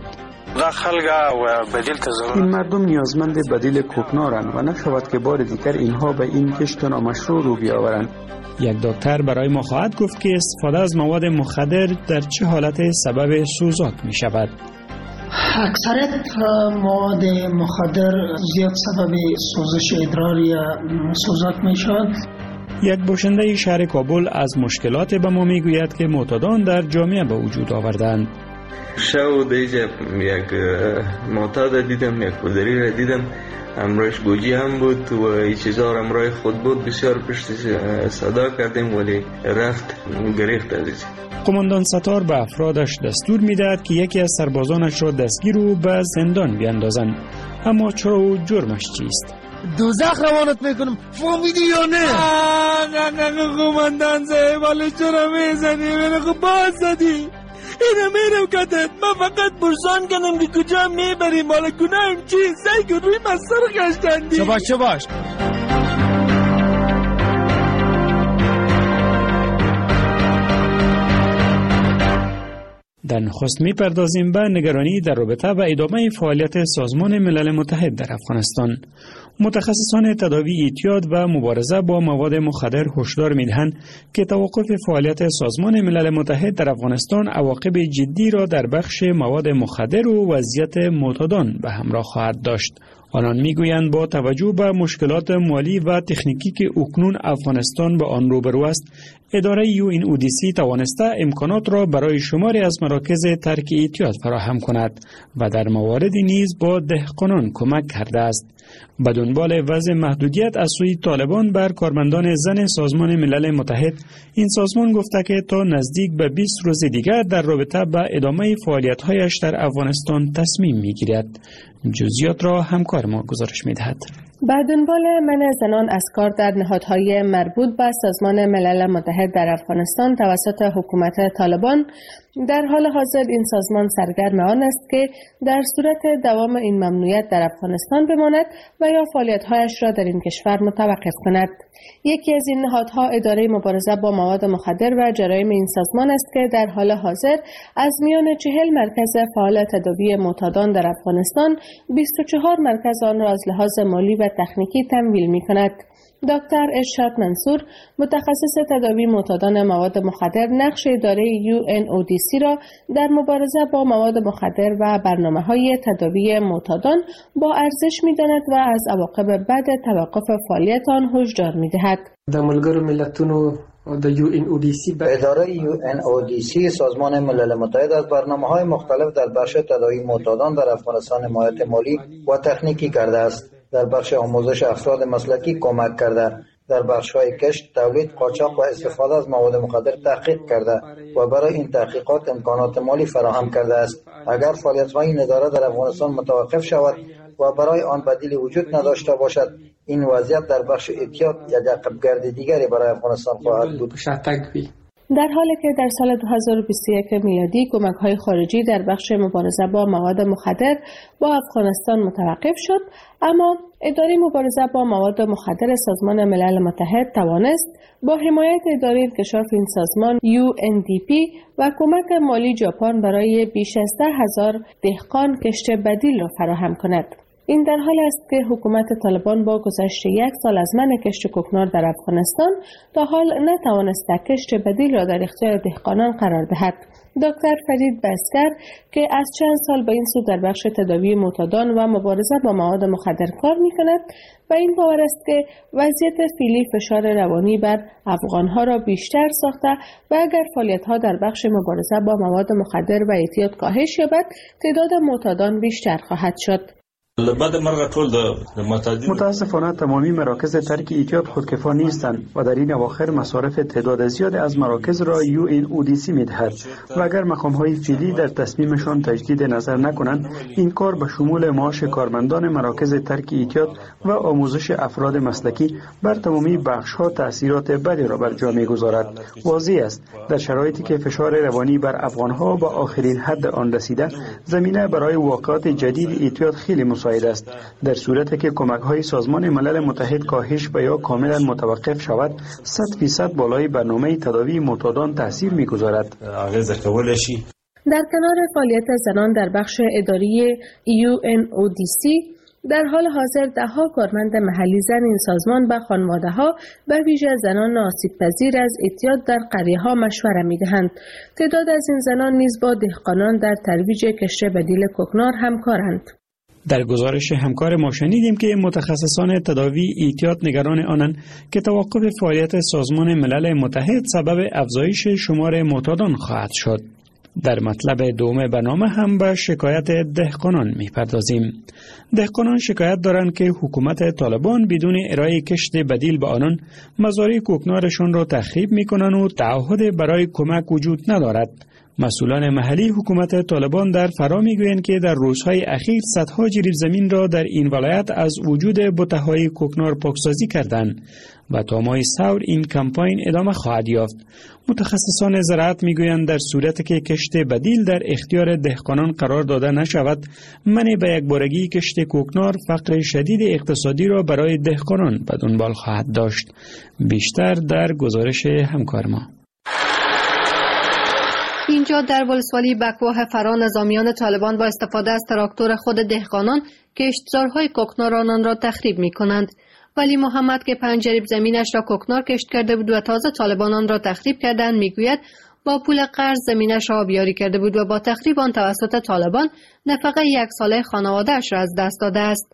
این مردم نیازمند بدیل کوکنارند و نشود که بار دیگر اینها به این کشت نامشروع رو بیاورند. یک دکتر برای ما خواهد گفت که استفاده از مواد مخدر در چه حالت سبب سوزاک می شود. اکثریت مواد مخدر زیاد سبب سوزش ادرار یا سوزاک می شود. یک باشنده شهر کابل از مشکلات به ما می گوید که معتادان در جامعه به وجود آوردند. شو دیجا یک معتاد دیدم، یک پدری را دیدم، امروش گوجی هم بود و این چیزا را امروی خود بود. بسیار پشت صدا کردیم ولی رفت گریخت ازش. قماندان ستار به افرادش دستور میدهد که یکی از سربازانش را دستگیر و به زندان بیاندازند. اما چرا و جرمش چیست؟ دوزخ روانت میکنم، فهمیدی یا نه؟ نه قماندان صاحب ولی چرا میزنی؟ من خب باز زدی اینه میرم کتت. من فقط پرسان کنم که کجا میبریم، حالا گناهم چیست؟ سعی کن روی من سر گشتندی. چه باش در نخست می‌پردازیم به نگرانی در رابطه با ادامه فعالیت سازمان ملل متحد در افغانستان. متخصصان تداوی اعتیاد و مبارزه با مواد مخدر هشدار می‌دهند که توقف فعالیت سازمان ملل متحد در افغانستان عواقب جدی را در بخش مواد مخدر و وضعیت معتادان به همراه خواهد داشت. آنان میگویند با توجه به مشکلات مالی و تکنیکی که اکنون افغانستان به آن روبرو است، اداره UNODC توانسته امکانات را برای شماری از مراکز ترک اعتیاد فراهم کند و در مواردی نیز با دهقانان کمک کرده است. به دنبال وضع محدودیت از سوی طالبان بر کارمندان زن سازمان ملل متحد، این سازمان گفته که تا نزدیک به 20 روز دیگر در رابطه با ادامه فعالیت‌هایش در افغانستان تصمیم می‌گیرد. جزئیات را همکار ما گزارش می‌دهد. به دنبال منع زنان از کار در نهادهای مربوط به سازمان ملل متحد در افغانستان توسط حکومت طالبان، در حال حاضر این سازمان سرگرم آن است که در صورت دوام این ممنوعیت در افغانستان بماند و یا فعالیت‌هایش را در این کشور متوقف کند. یکی از این نهادها اداره مبارزه با مواد مخدر و جرایم این سازمان است که در حال حاضر از میان 40 مرکز فعال تداوی معتادان در افغانستان 24 مرکز آن را از لحاظ مالی و تکنیکی تمویل می‌کند. دکتر ارشاد منصور، متخصص تداوی معتادان مواد مخدر، نقش اداره UNODC را در مبارزه با مواد مخدر و برنامه‌های تداوی معتادان با ارزش می‌داند و از عواقب بد توقف فعالیت آن هشدار می‌دهد. د ملګرو ملتونو د UNODC به اداره UNODC سازمان ملل متحد از برنامه‌های مختلف در بخش تداوی معتادان در افغانستان حمایت مالی و تکنیکی کرده است. در بخش آموزش افراد مسلکی کمک کرده، در بخش‌های کشت، تولید، قاچاق و استفاده از مواد مخدر تحقیق کرده و برای این تحقیقات امکانات مالی فراهم کرده است. اگر فعالیت‌های این اداره در افغانستان متوقف شود و برای آن بدیلی وجود نداشته باشد، این وضعیت در بخش اعتیاد یک عقب‌گرد دیگری برای افغانستان خواهد بود. در حالی که در سال 2021 میلادی کمک‌های خارجی در بخش مبارزه با مواد مخدر با افغانستان متوقف شد، اما اداره مبارزه با مواد مخدر سازمان ملل متحد توانست با حمایت اداره انکشاف این سازمان UNDP و کمک مالی ژاپن برای بیش از 10,000 دهقان کشت بدیل را فراهم کند. این در حال است که حکومت طالبان با گذشت 1 سال از منع کشت کوکنار در افغانستان تا حال نتوانسته کشت بدیل را در اختیار دهقانان قرار دهد. دکتر فرید بسکر که از چند سال به این سو در بخش تداوی معتادان و مبارزه با مواد مخدر کار می‌کند و این باور است که وضعیت فعلی فشار روانی بر افغان‌ها را بیشتر ساخته و اگر فعالیت‌ها در بخش مبارزه با مواد مخدر و اعتیاد کاهش یابد، تعداد معتادان بیشتر خواهد شد. متاسفانه تمامی مراکز ترک اعتیاد خودکفا نیستند و در این اواخر مصارف تعداد زیاد از مراکز را UNODC می‌دهد و اگر مقام‌های فعلی در تصمیمشان تجدید نظر نکنند، این کار به شمول معاش کارمندان مراکز ترک اعتیاد و آموزش افراد مسلکی بر تمامی بخش‌ها تأثیرات بدی را بر جا می‌گذارد. واضح است در شرایطی که فشار روانی بر افغان‌ها به آخرین حد آن رسیده، زمینه برای واقعات جدید اعتیاد خیلی است. در صورتی که کمک‌های سازمان ملل متحد کاهش و یا کاملا متوقف شود، 100% بالای برنامه تداوی معتادان تاثیر می‌گذارد. در کنار فعالیت زنان در بخش اداری UNODC، در حال حاضر ده‌ها کارمند محلی زن این سازمان به خانواده‌ها و ویژه زنان آسیب‌پذیر از اعتیاد در قریه‌ها مشوره می‌دهند. تعداد از این زنان نیز با دهقانان در ترویج کشت بدیل کوکنار همکارند. در گزارش همکار ما شنیدیم که متخصصان تداوی اعتیاد نگران آنند که توقف فعالیت سازمان ملل متحد سبب افزایش شمار معتادان خواهد شد. در مطلب دوم برنامه هم به شکایت دهقانان می‌پردازیم. دهقانان شکایت دارند که حکومت طالبان بدون ارائه کشت بدیل به آنان مزارع کوکنارشان را تخریب می‌کنند و تعهد برای کمک وجود ندارد. مسئولان محلی حکومت طالبان در فرا میگویند که در روزهای اخیر صدها جریب زمین را در این ولایت از وجود بته‌های کوکنار پاکسازی کردند و تا ماه ثور این کمپاین ادامه خواهد یافت. متخصصان زراعت میگویند در صورتی که کشت بدیل در اختیار دهقانان قرار داده نشود، منع به یکبارگی کشت کوکنار فقر شدید اقتصادی را برای دهقانان به دنبال خواهد داشت. بیشتر در گزارش همکار ما. اینجا در ولسوالی بکواه فرا نظامیان طالبان با استفاده از تراکتور خود دهقانان کشتزارهای کوکنار آنان را تخریب می کنند. ولی محمد که 5 جریب زمینش را کوکنار کشت کرده بود و تازه طالبان آن را تخریب کردند میگوید با پول قرض زمینش را آبیاری کرده بود و با تخریب آن توسط طالبان نفقه 1 ساله خانواده‌اش را از دست داده است.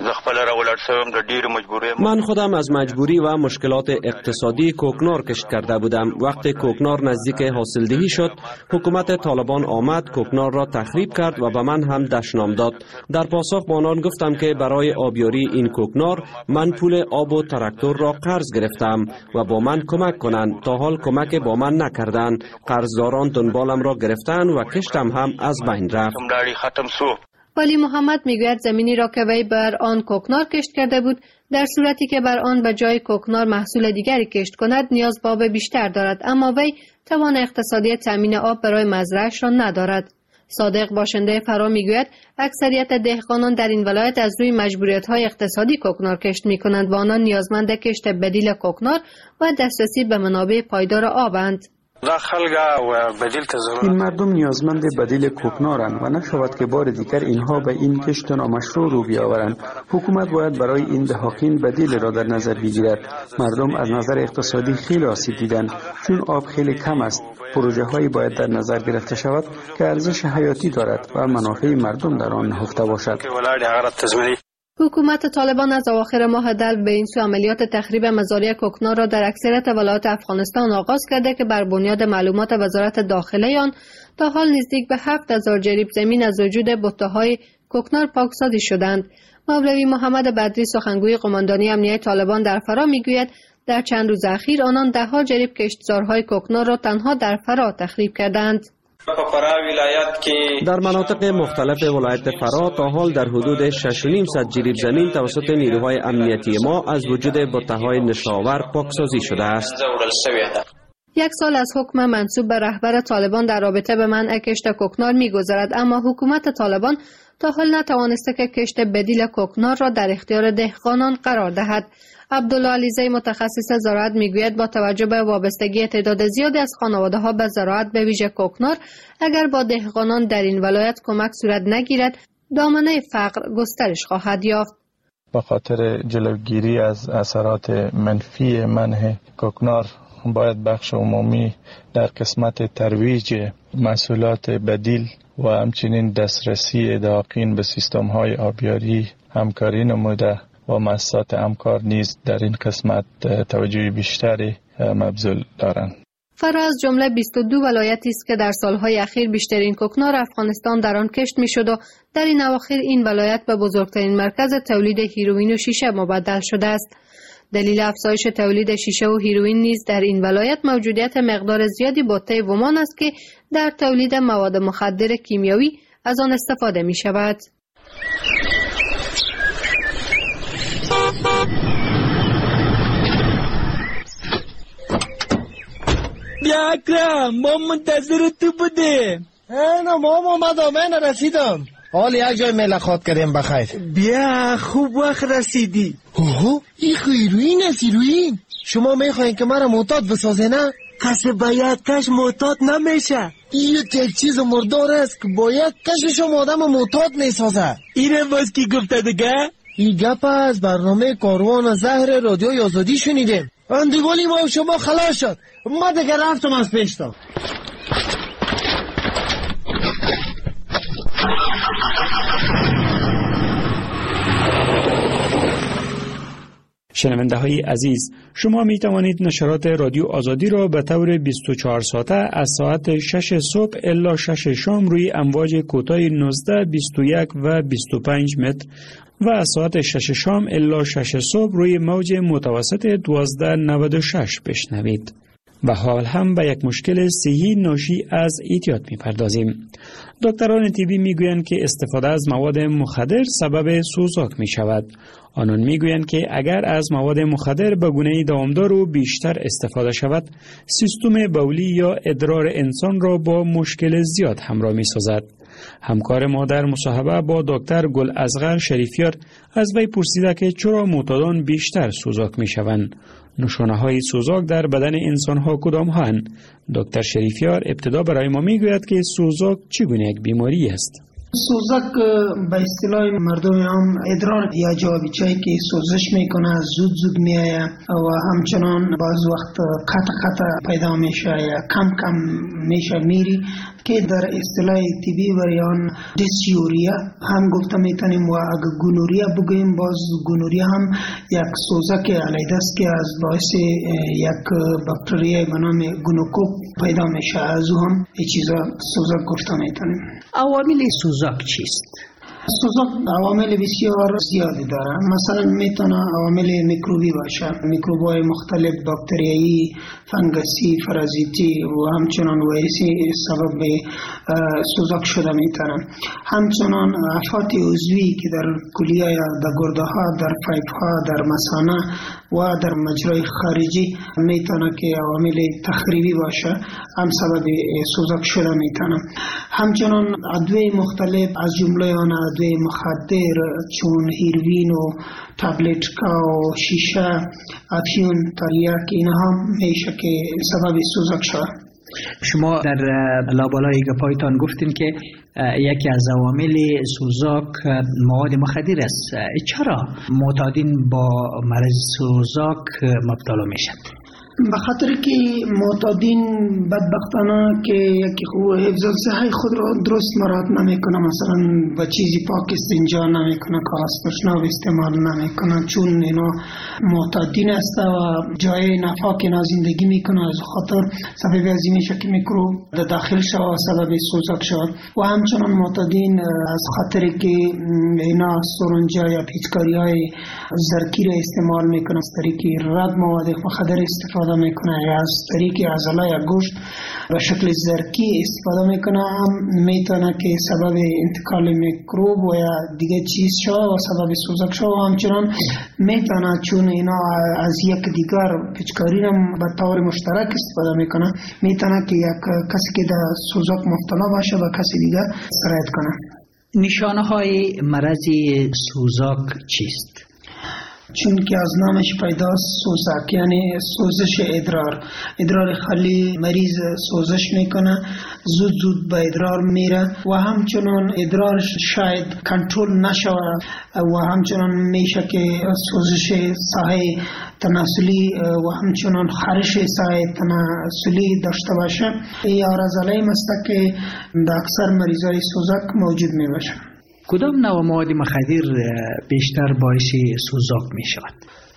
من خودم از مجبوری و مشکلات اقتصادی کوکنار کشت کرده بودم. وقتی کوکنار نزدیک حاصلدهی شد، حکومت طالبان آمد کوکنار را تخریب کرد و به من هم دشنام داد. در پاسخ با آنان گفتم که برای آبیاری این کوکنار من پول آب و تراکتور را قرض گرفتم و با من کمک کنند. تا حال کمک با من نکردند. قرضداران دنبالم را گرفتند و کشتم هم از بین رفت. ولی محمد میگوید زمینی را که وی بر آن کوکنار کشت کرده بود در صورتی که بر آن به جای کوکنار محصول دیگری کشت کند نیاز به آب بیشتر دارد، اما وی توان اقتصادی تامین آب برای مزرعه‌اش را ندارد. صادق باشنده فرا میگوید اکثریت دهقانان در این ولایت از روی مجبوریت‌های اقتصادی کوکنار کشت می‌کنند و آنان نیازمند کشت بدیل کوکنار و دسترسی به منابع پایدار آبند. این مردم نیازمند بدیل کوکنارند و نشود که بار دیگر اینها به این کشت نامشروع رو بیاورند. حکومت باید برای این دهاقین بدیل را در نظر بگیرد. مردم از نظر اقتصادی خیلی آسیب دیدند چون آب خیلی کم است. پروژه هایی باید در نظر گرفته شود که ارزش حیاتی دارد و منافع مردم در آن نهفته باشد. حکومت طالبان از اواخر ماه دلو به این سو عملیات تخریب مزارع کوکنار را در اکثریت ولایات افغانستان آغاز کرده که بر بنیاد معلومات وزارت داخله آن تا حال نزدیک به 7000 جریب زمین از وجود بته‌های کوکنار پاکسازی شدند. مولوی محمد بدری سخنگوی قماندانی امنیت طالبان در فرا میگوید در چند روز اخیر آنان 10 جریب کشتزارهای کوکنار را تنها در فرا تخریب کردند. در مناطق مختلف ولایت فرا تا حال در حدود 6.5 جریب زمین توسط نیروهای امنیتی ما از وجود بته‌های نشاور پاکسازی شده است. 1 سال از حکم منصوب به رهبر طالبان در رابطه به منع کشت کوکنار می‌گذرد، اما حکومت طالبان تا حال نتوانسته که کشت بدیل کوکنار را در اختیار دهقانان قرار دهد. عبدالله علیزی متخصص زراعت میگوید با توجه به وابستگی تعداد زیادی از خانواده‌ها به زراعت به ویژه کوکنار، اگر با دهقانان در این ولایت کمک صورت نگیرد دامنه فقر گسترش خواهد یافت. به خاطر جلوگیری از اثرات منفی منع کوکنار باید بخش عمومی در قسمت ترویج محصولات بدیل و همچنین دسترسی دهقین به سیستم‌های آبیاری همکاری نموده و مؤسسات همکار نیز در این قسمت توجه بیشتری مبذول دارند. فرا از جمله 22 ولایتی است که در سالهای اخیر بیشترین کوکنار افغانستان در آن کشت میشد و در این اواخر این ولایت به بزرگترین مرکز تولید هیروئین و شیشه مبدل شده است. دلیل افزایش تولید شیشه و هیروئین نیز در این ولایت موجودیت مقدار زیادی بته ومان است که در تولید مواد مخدر کیمیایی از آن استفاده می شود. بیا اکرم، ما منتظر تو بودیم. نه مام اومدم، من رسیدم. حال یک جای ملاقات کردیم بخیر. بیا خوب وقت رسیدی. اوه این هیروئین است. هیروئین شما میخواین که مرا معتاد بسازه نه؟ کسی باید کش معتاد نمیشه. این یک چیز مردار است که باید کشش آدم معتاد میسازه. اینه باز کی گفته دیگه؟ این گپ از برنامه کاروان زهر رادیوی آزادی شنیدیم. اندیوالی ما شما خلاص شد. ما دیگه رفتم از پیشتم. شنونده های عزیز، شما می توانید نشرات رادیو آزادی را به طور 24 ساعته از ساعت 6 صبح الی 6 شام روی امواج کوتاه 19، 21 و 25 متر و از ساعت 6 شام الی 6 صبح روی موج متوسط 1296 بشنوید. و حال هم به یک مشکل صحی ناشی از اعتیاد می‌پردازیم. دکتران طبی میگویند که استفاده از مواد مخدر سبب سوزاک می شود. آنان میگویند که اگر از مواد مخدر به گونه دامدار و بیشتر استفاده شود، سیستم بولی یا ادرار انسان را با مشکل زیاد همراه می سازد. همکار ما در مصاحبه با دکتر گل اصغر شریفیار از وی پرسیده که چرا معتادان بیشتر سوزاک می شوند. نشانه های سوزاک در بدن انسان ها کدام هستند؟ دکتر شریفیار ابتدا برای ما می گوید که سوزاک چگونه یک بیماری است. سوزک به اصطلاح مردم هم ادرار یا جابیچه‌ای که سوزش میکنه زود میایه و همچنان بعض وقت قطع پیدا میشه یا کم میشه میری که در اصطلاح طبی وریان دیسیوریا هم گفته میتونیم و اگر گونوریا بگوییم باز گونوریا هم یک سوزک علیده است که از باعث یک باکتری به نام گونوکوک پیدا میشه، از او هم این چیزا سوزک گفته میتونیم. عوامل سوزاک چیست؟ سوزاک عوامل بسیار زیادی داره. مثلا میتونه عوامل میکروبی باشه، میکروب‌های مختلف باکتریایی، فنگسی، پارازیتی و همچنان ویروسی سبب سوزاک شده میتونه. همچنان آفات عضوی که در کلیه یا در گرده ها، در پایپ ها، در مثانه و در مجرای خارجی میتونه که عوامل تخریبی باشه، هم سبب سوزاک شده میتونه. همچنان ادویه مختلف از جمله آن ادویه مخدر چون هیروین و تابلتکا و شیشه، افیون، تریاک، اینها میشه که سبب سوزاک شده. شما در لابلای گپایتان گفتین که یکی از عوامل سوزاک مواد مخدر است. چرا معتادین با مرض سوزاک مبتلا میشند؟ به خاطر که معتادین بدبختانه که یکی حفظ صحه خود را درست مراعات نمیکنه، مثلا با چیزی پاک استنجا نمیکنه، کاغذ پشناب استعمال نمیکنه، چون اینا معتادین است و جای ناپاک اینا زندگی میکنه، از خاطر سبب ازی میشه که میکروب داخل شود و سبب سوزاک شود. و همچنان معتادین از خاطر که اینا سرنجا یا پیچکاری های زرکی را استعمال میکنه، از طریق رد مواد مخدر استفاده میکنه یا از طریق عضله یا گوشت به شکل زرکی استفاده میکنه، هم میتونه که سبب انتقال میکروب و یا دیگه چیز شود و سبب سوزاک شود. و همچنان میتونه چون اینا از یک دیگر پیچکاری را به طور مشترک استفاده میکنه، میتونه که یک کسی که در سوزاک مبتلا باشه و کسی دیگر سرایت کنه. نشانه های مرض سوزاک چیست؟ چون که از نامش پیداست سوزاک یعنی سوزش ادرار خالی مریض سوزش میکنه، زود به ادرار میره و همچنان ادرارش شاید کنترل نشود و همچنان میشه که سوزش ساحه تناسلی و همچنان خارش ساحه تناسلی داشته باشه. این آرزاله است که در اکثر مریضای سوزاک موجود میباشه. کدام نوع مواد مخدر بیشتر باعث سوزاک می شود؟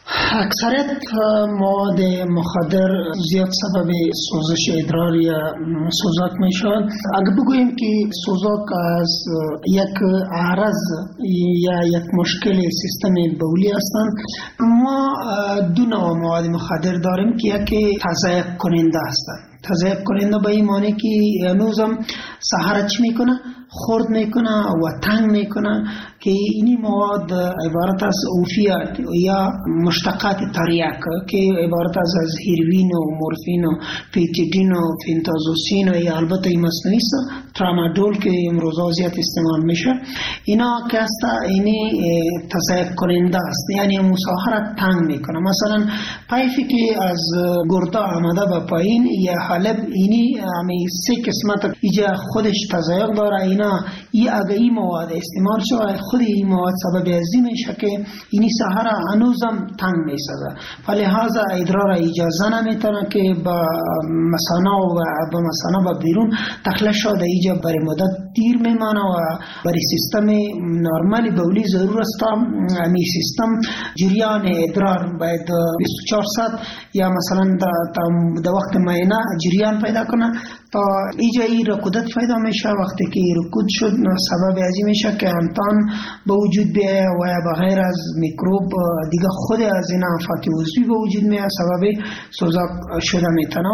اکثریت مواد مخدر زیاد سبب سوزش ادرار یا سوزاک می شود. اگر بگوییم که سوزاک از یک عرض یا یک مشکل سیستم بولی هستند، ما دو نوع مواد مخدر داریم که یکی تضعیف کننده هستند. تضعیف کننده به این معنی که هنوزم سحر چی میکنه؟ خورد میکنه و تنگ میکنه که اینی مواد عبارت از اوفیات یا مشتقات تریاک که عبارت از هیروین و مورفین و پیتیدین و فنتازوسین و یا البته این مصنوعی است ترامادول که امروزا زیاد استعمال میشه. اینا که است اینی تضعیف کننده است، یعنی مساحر تنگ میکنه. مثلا پایفی که از گرده آمده به پایین یا حالب اینی همی سه قسمت ایجا خودش تضعیف داره. اینا اگه این مواد استعمال شود خود این مواد سبب ازی میشه که اینی سحر هنوزم تنگ میسازه، فلهذا ادرار اجازه نمیتونه که با مثانه و بیرون تخلیه شده ایجا برای مدت دیر میمانه و برای سیستم نرمالی بولی ضرور است امی سیستم جریان ادرار باید 24 ساعت یا مثلا در وقت معینه جریان پیدا کنه تا ایجا ای رکودت پیدا میشه. وقتی که رکود شد سبب ازی میشه که انتان به وجود بیایه و بغیر از میکروب دیگه خود از این آفات عضوی به وجود میاد، سبب سوزاک شده میتونه.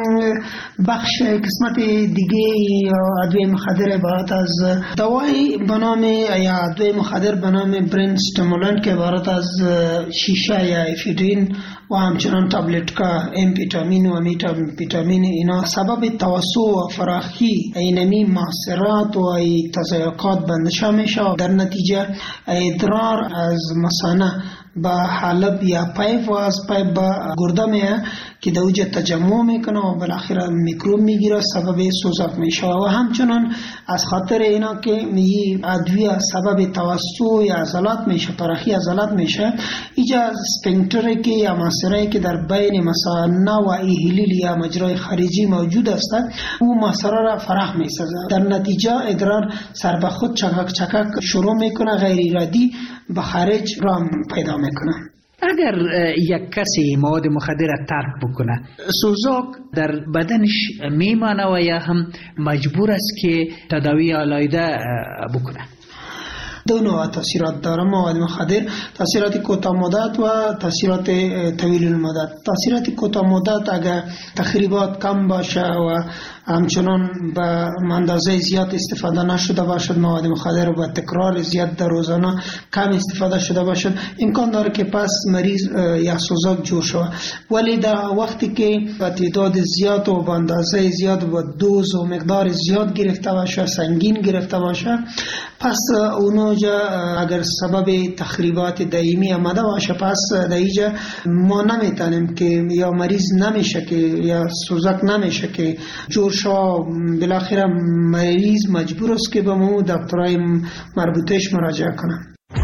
بخش قسمت دیگه ادویه مخدر عبارت از دوای به نام یا ادویه مخدر به نام برین استیمولانت که عبارت از شیشه یا افیدرین و همچنان تابلتکا، امفیتامین و میتامفیتامین، اینا سبب توسع و فراخی اینمی معصرات و تضایقات بندشا میشه. در نتیجه ادرار از مثانه با حلب یا پایپ و از پایپ با گرده میه که در اوجه تجمع میکنه و بالاخره میکروب میگیره، سبب سوزاک میشه. و همچنان از خاطر اینا که این ادویه سبب توسع یا عضلات میشه، پرخی عضلات میشه، ایجا سفنکتری که یا مسیری که در بین مثانه و ایهلیل یا مجرای خارجی موجود است، او مسیره را فراخ میسازه. در نتیجه ادرار سر به خود چکک شروع میکنه، غیر ارادی به خارج را پیدا میکنه. اگر یک کسی مواد مخدر ترک بکنه، سوزاک در بدنش میمانه و یا هم مجبور است که تداوی علاوه بکنه؟ دو نوع تاثیرات داره مواد مخدر، تاثیرات کوتاه مدت و تاثیرات طویل المدت. تاثیرات کوتاه مدت اگر تخریبات کم باشه و همچنان به اندازه زیاد استفاده نشده باشد مواد مخدر و با تکرار زیاد در روزانه کم استفاده شده باشد، امکان داره که پس مریض یا سوزاک جور شود. ولی در وقتی که با تعداد زیاد و با اندازه زیاد و دوز و مقدار زیاد گرفته باشه، سنگین گرفته باشه، پس اونجا اگر سبب تخریبات دائمی آمده باشه، پس در اینجا ما نمیتونیم که یا مریض نمیشه که یا سوزاک نمیشه که جور شو. بالاخره مریض مجبور است که به مو دکترای مربوطهش مراجعه کنه.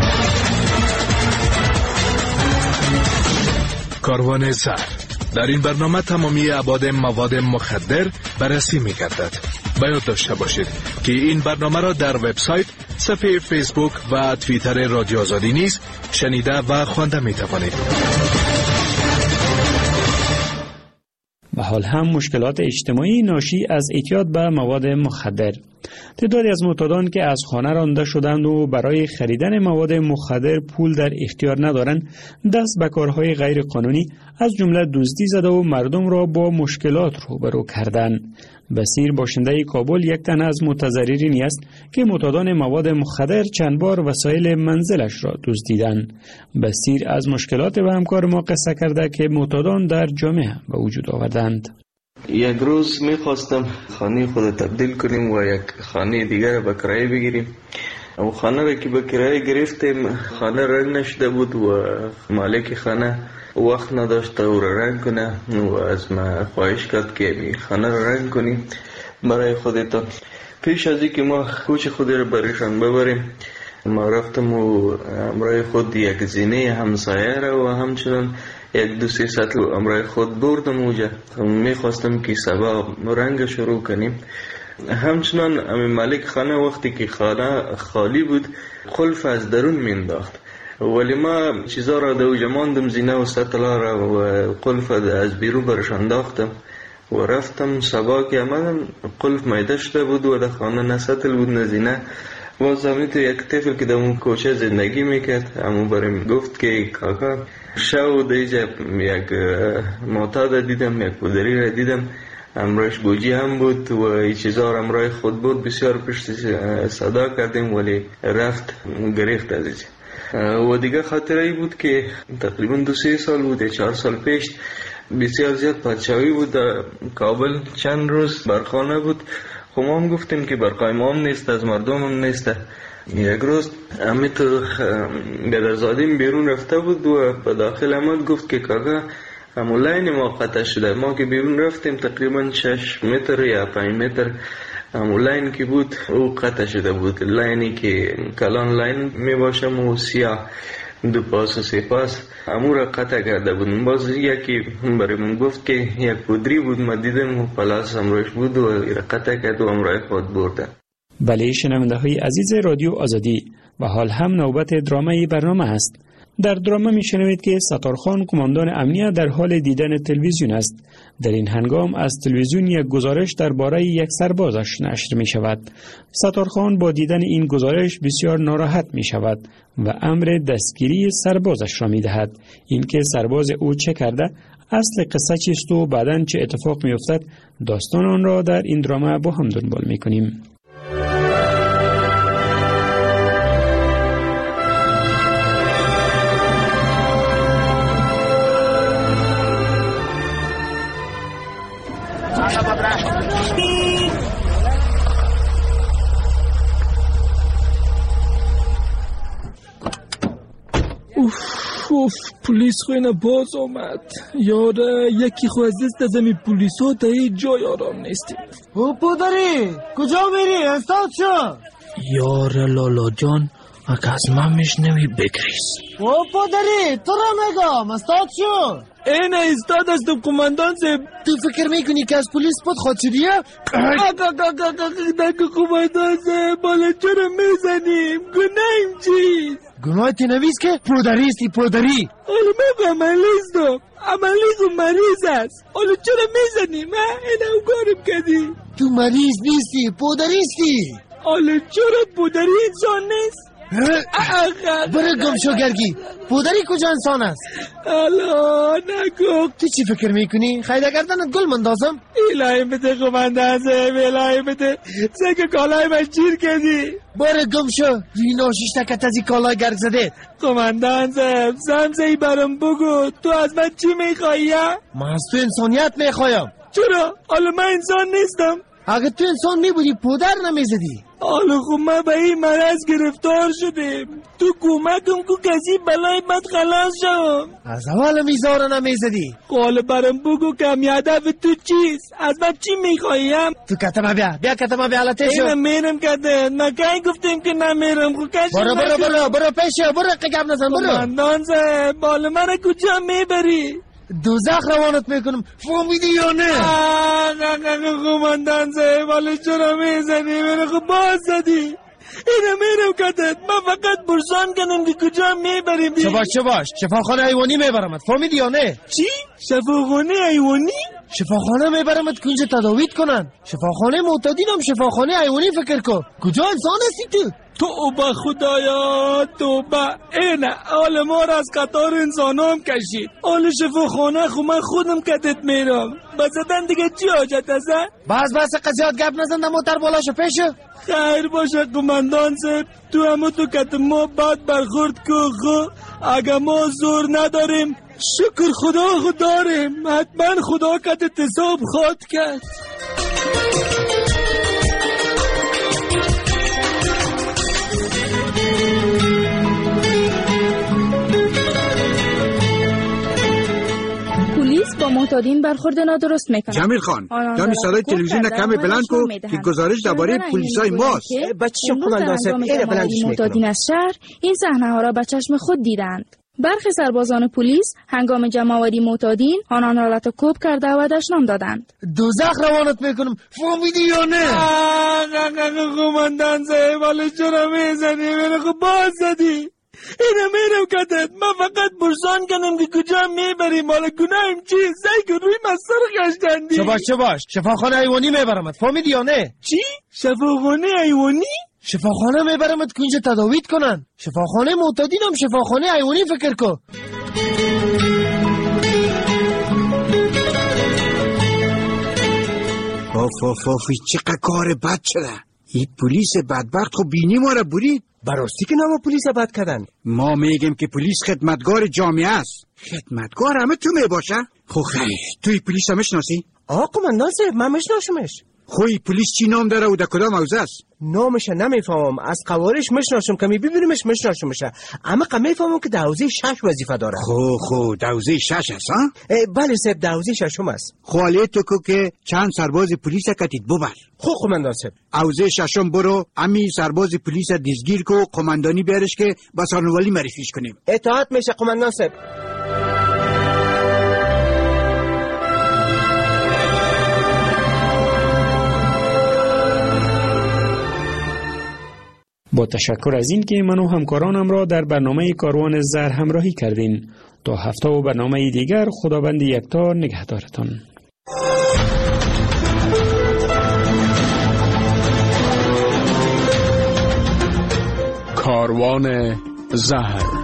کاروان زهر. در این برنامه تمامی ابعاد مواد مخدر بررسی می‌گردد. باید داشته باشید که این برنامه را در وبسایت، صفحه فیسبوک و توییتر رادیو آزادی نیز شنیده و خوانده می‌توانید. و حال هم مشکلات اجتماعی ناشی از اعتیاد به مواد مخدر. تعدادی از معتادان که از خانه رانده شدند و برای خریدن مواد مخدر پول در اختیار ندارند، دست به کارهای غیر قانونی از جمله دزدی زده و مردم را با مشکلات روبرو کردند. بصیر باشنده کابل یک تن از متضررین است که معتادان مواد مخدر چند بار وسایل منزلش را دزدیدند. بصیر از مشکلات و همکار ما قصه کرده که معتادان در جامعه به وجود آوردند. یک روز میخواستم خانه خود تبدیل کنیم و یک خانه دیگر به کرایه بگیریم. و خانه را که به کرایه گرفتیم، خانه رنگ نشده بود و مالک خانه وقت نداشت او را رنگ کنه و از ما خواهش کرد که خانه را رنگ کنیم برای خودتان. پیش از اینکه ما کوچ خود را برایشان ببریم، ما رفتم و امرای خود یک زینه همسایه را و همچنان یک دو سه سطل امرای خود بردم اوجا. میخواستم که سبا رنگ شروع کنیم. همچنان امی مالک خانه وقتی که خانه خالی بود قلف از درون مینداخت، ولی ما چیزا را در اوجا ماندم، زینه و سطل را و قلف از بیرون برش انداختم و رفتم. سبا که آمدم قلف میده شده بود و در خانه نه سطل بود نه زینه. باز تو یک طفل که در اون کوچه زندگی میکرد، همون بریم گفت که کاکا شو دیجا یک معتاد دیدم، یک پودری را دیدم، امرایش گوجی هم بود و این چیزا را امرای خود بود. بسیار پشت صدا کردیم ولی رفت گریخت از اینجا. و دیگه خاطره بود که تقریبا 2-3 سال بود یا 4 سال پیش بسیار زیاد پادشاهی بود در کابل. چند روز برخانه بود. خب ما هم گفتیم که برقای ما هم نیست، از مردم هم نیست. یک روز امی تو بدرزادیم بیرون رفته بود و به داخل آمد گفت که کاکا همون لاین ما قطع شده. ما که بیرون رفتیم تقریبا 6 متر یا 5 متر همون لاین که بود او قطع شده بود. لاینی که کلان لاین می باشم و سیاه 2 پاس و 3 پاس همون را قطع کرده بود. باز یکی برای من گفت که یک پودری بود، ما دیدم و پلاس امروش بود و را قطع کرد و امروی خود برده. بله شنونده های عزیز رادیو آزادی، و حال هم نوبت درامای برنامه است. در درامه می شنوید که ستارخان کماندان امنیت در حال دیدن تلویزیون است. در این هنگام از تلویزیون یک گزارش درباره یک سربازش نشر می شود. ستارخان با دیدن این گزارش بسیار ناراحت می شود و امر دستگیری سربازش را می دهد. اینکه سرباز او چه کرده، اصل قصه چیست و بعداً چه اتفاق می افتد، داستان آن را در این درامه با هم دنبال می کنیم. پلیس خوینه باز آمد. یاره یکی خو از دست از امی پلیس ها تا هیچ جای آرام نیستیم. او پدری کجا میری؟ استاد شو. یاره لالا جان اگه از من میشنوی بگریز. او پدری تو را میگم استاد شو. این استاد هستم قماندان صاحب. تو فکر میکنی که از پلیس پد خود شدیه؟ نگه قماندان صاحب بالا چرا میزنیم؟ گناهیم چیست؟ گناه تی نویز که پدریستی پدری. حالا من عملیستم. عملیستم مریض است. حالا چرا میزنیم؟ این اوگارم کردی. تو مریض نیستی پدریستی. حالا چرا پدری انسان نیست؟ برو گم شو گرگی. پدری کجا انسان است؟ حالا نگو. تو چی فکر میکنی؟ خیلی گردنت گل مندازم؟ الهی بده قماندان صاحب الهی بده. سکه کالای من چیر کردی. برو گم شو. رینا شیشتکت از این کالای گرگ زده. قماندان صاحب سمزهی برام بگو تو از من چی میخوایی؟ من از تو انسانیت میخوایم. چرا؟ حالا من انسان نیستم. اگه تو انسان میبودی پدر نمیزدی. حالا خب من به این مرض گرفتار شدیم. تو کمکم کو کسی بلای بد خلاص شم. از اول میزاره نمیزدی. حالا برام بگو کم هدف تو چیست؟ از من چی میخواییم؟ تو کتمه بیا کتمه بیا حالته شو. اینم میرم کتن. من کی گفتیم که نمیرم. خب کشی برو پیشه. برو قگم نزن برو. قماندان صاحب حالا من کجا میبری؟ دوزخ روانت میکنم. فهمیدی یا نه؟ قماندان صاحب حالا چرا میزنی؟ من خب باز زدی. اینم میرم کتت. من فقط برسان کنم که کجا میبریم. شباش شفاخانه حیوانی میبرمت. فهمیدی یا نه؟ چی؟ شفاخانه حیوانی؟ شفاخانه میبرمت که اونجا تداویت کنن. شفاخانه معتادینم شفاخانه حیوانی فکر کن. کجا انسان هستی تو؟ توبه خدایا توبه. اینه حال ما را از قطار انسانام کشید. حال شفاخانه خو من خودم کتت میرم. بزدن دیگه چی حاجت است؟ بس قضیات گپ نزن در موتر بالا شو پیشو. خیر باشه قماندان صاحب تو همه تو کت ما بد برخورد که خو اگه ما زور نداریم شکر خدا داریم. حتما خدا کتت حساب خواد کرد. با معتادین برخورد نادرست میکنه. جمیل خان کمی صدای تلویزیون کمی بلند کو که گزارش درباره پلیسای ماست. بچه‌شو قماندان صاحب اینو بلندش معتادین از شهر این صحنه ها را به چشم خود دیدند. برخی سربازان پلیس هنگام جمع‌آوری معتادین آنان را لطکوب کرده و دشنام دادند. دوزخ روانت میکنم. فهمیدی یا نه؟ قماندان صاحب حالا چرا میزنی؟ من خب باز زدی. اینم میرم کتت. من فقط برسان کنم که کجا میبریم. حالا گناهیم چیست؟ زی که روی مستر خشتندی. شباش شفاخانه حیوانی میبرمت. فهمیدی یا نه؟ چی؟ شفاخانه حیوانی؟ شفاخانه میبرمت که اینجا تداویت کنن. شفاخانه معتادینم شفاخانه حیوانی فکر کن. آفی چقدر کار بد شده. این پلیس بدبخت خب بینی ما را برید. براستی که نام پلیس بد کردن. ما میگیم که پلیس خدمتگار جامعه است. خدمتگار همه تو میباشه؟ خب خیر توی پلیس هم میشناسی؟ قماندان صاحب من میشناسمش. خوی پلیس چی نام داره و در کدام حوزه است؟ نامش نمیفهمم. از قوارش میشناسم کمی ببینمش میشناسمش. اما میفهمم که در حوزه 6 وظیفه داره. خب در حوزه 6 است ها؟ بله صاحب در حوزه 6 است. خاله تو که چند سرباز پلیس کتید ببر. خب قماندان صاحب حوزه 6 برو امی سرباز پلیس دیزگیر کو قماندانی بیارش که بسانوالی معرفیش کنیم. اطاعت میشه قماندان صاحب. با تشکر از این که من و همکارانم را در برنامه کاروان زهر همراهی کردین. تا هفته و برنامه دیگر خداوند یکتا نگهدارتان. کاروان زهر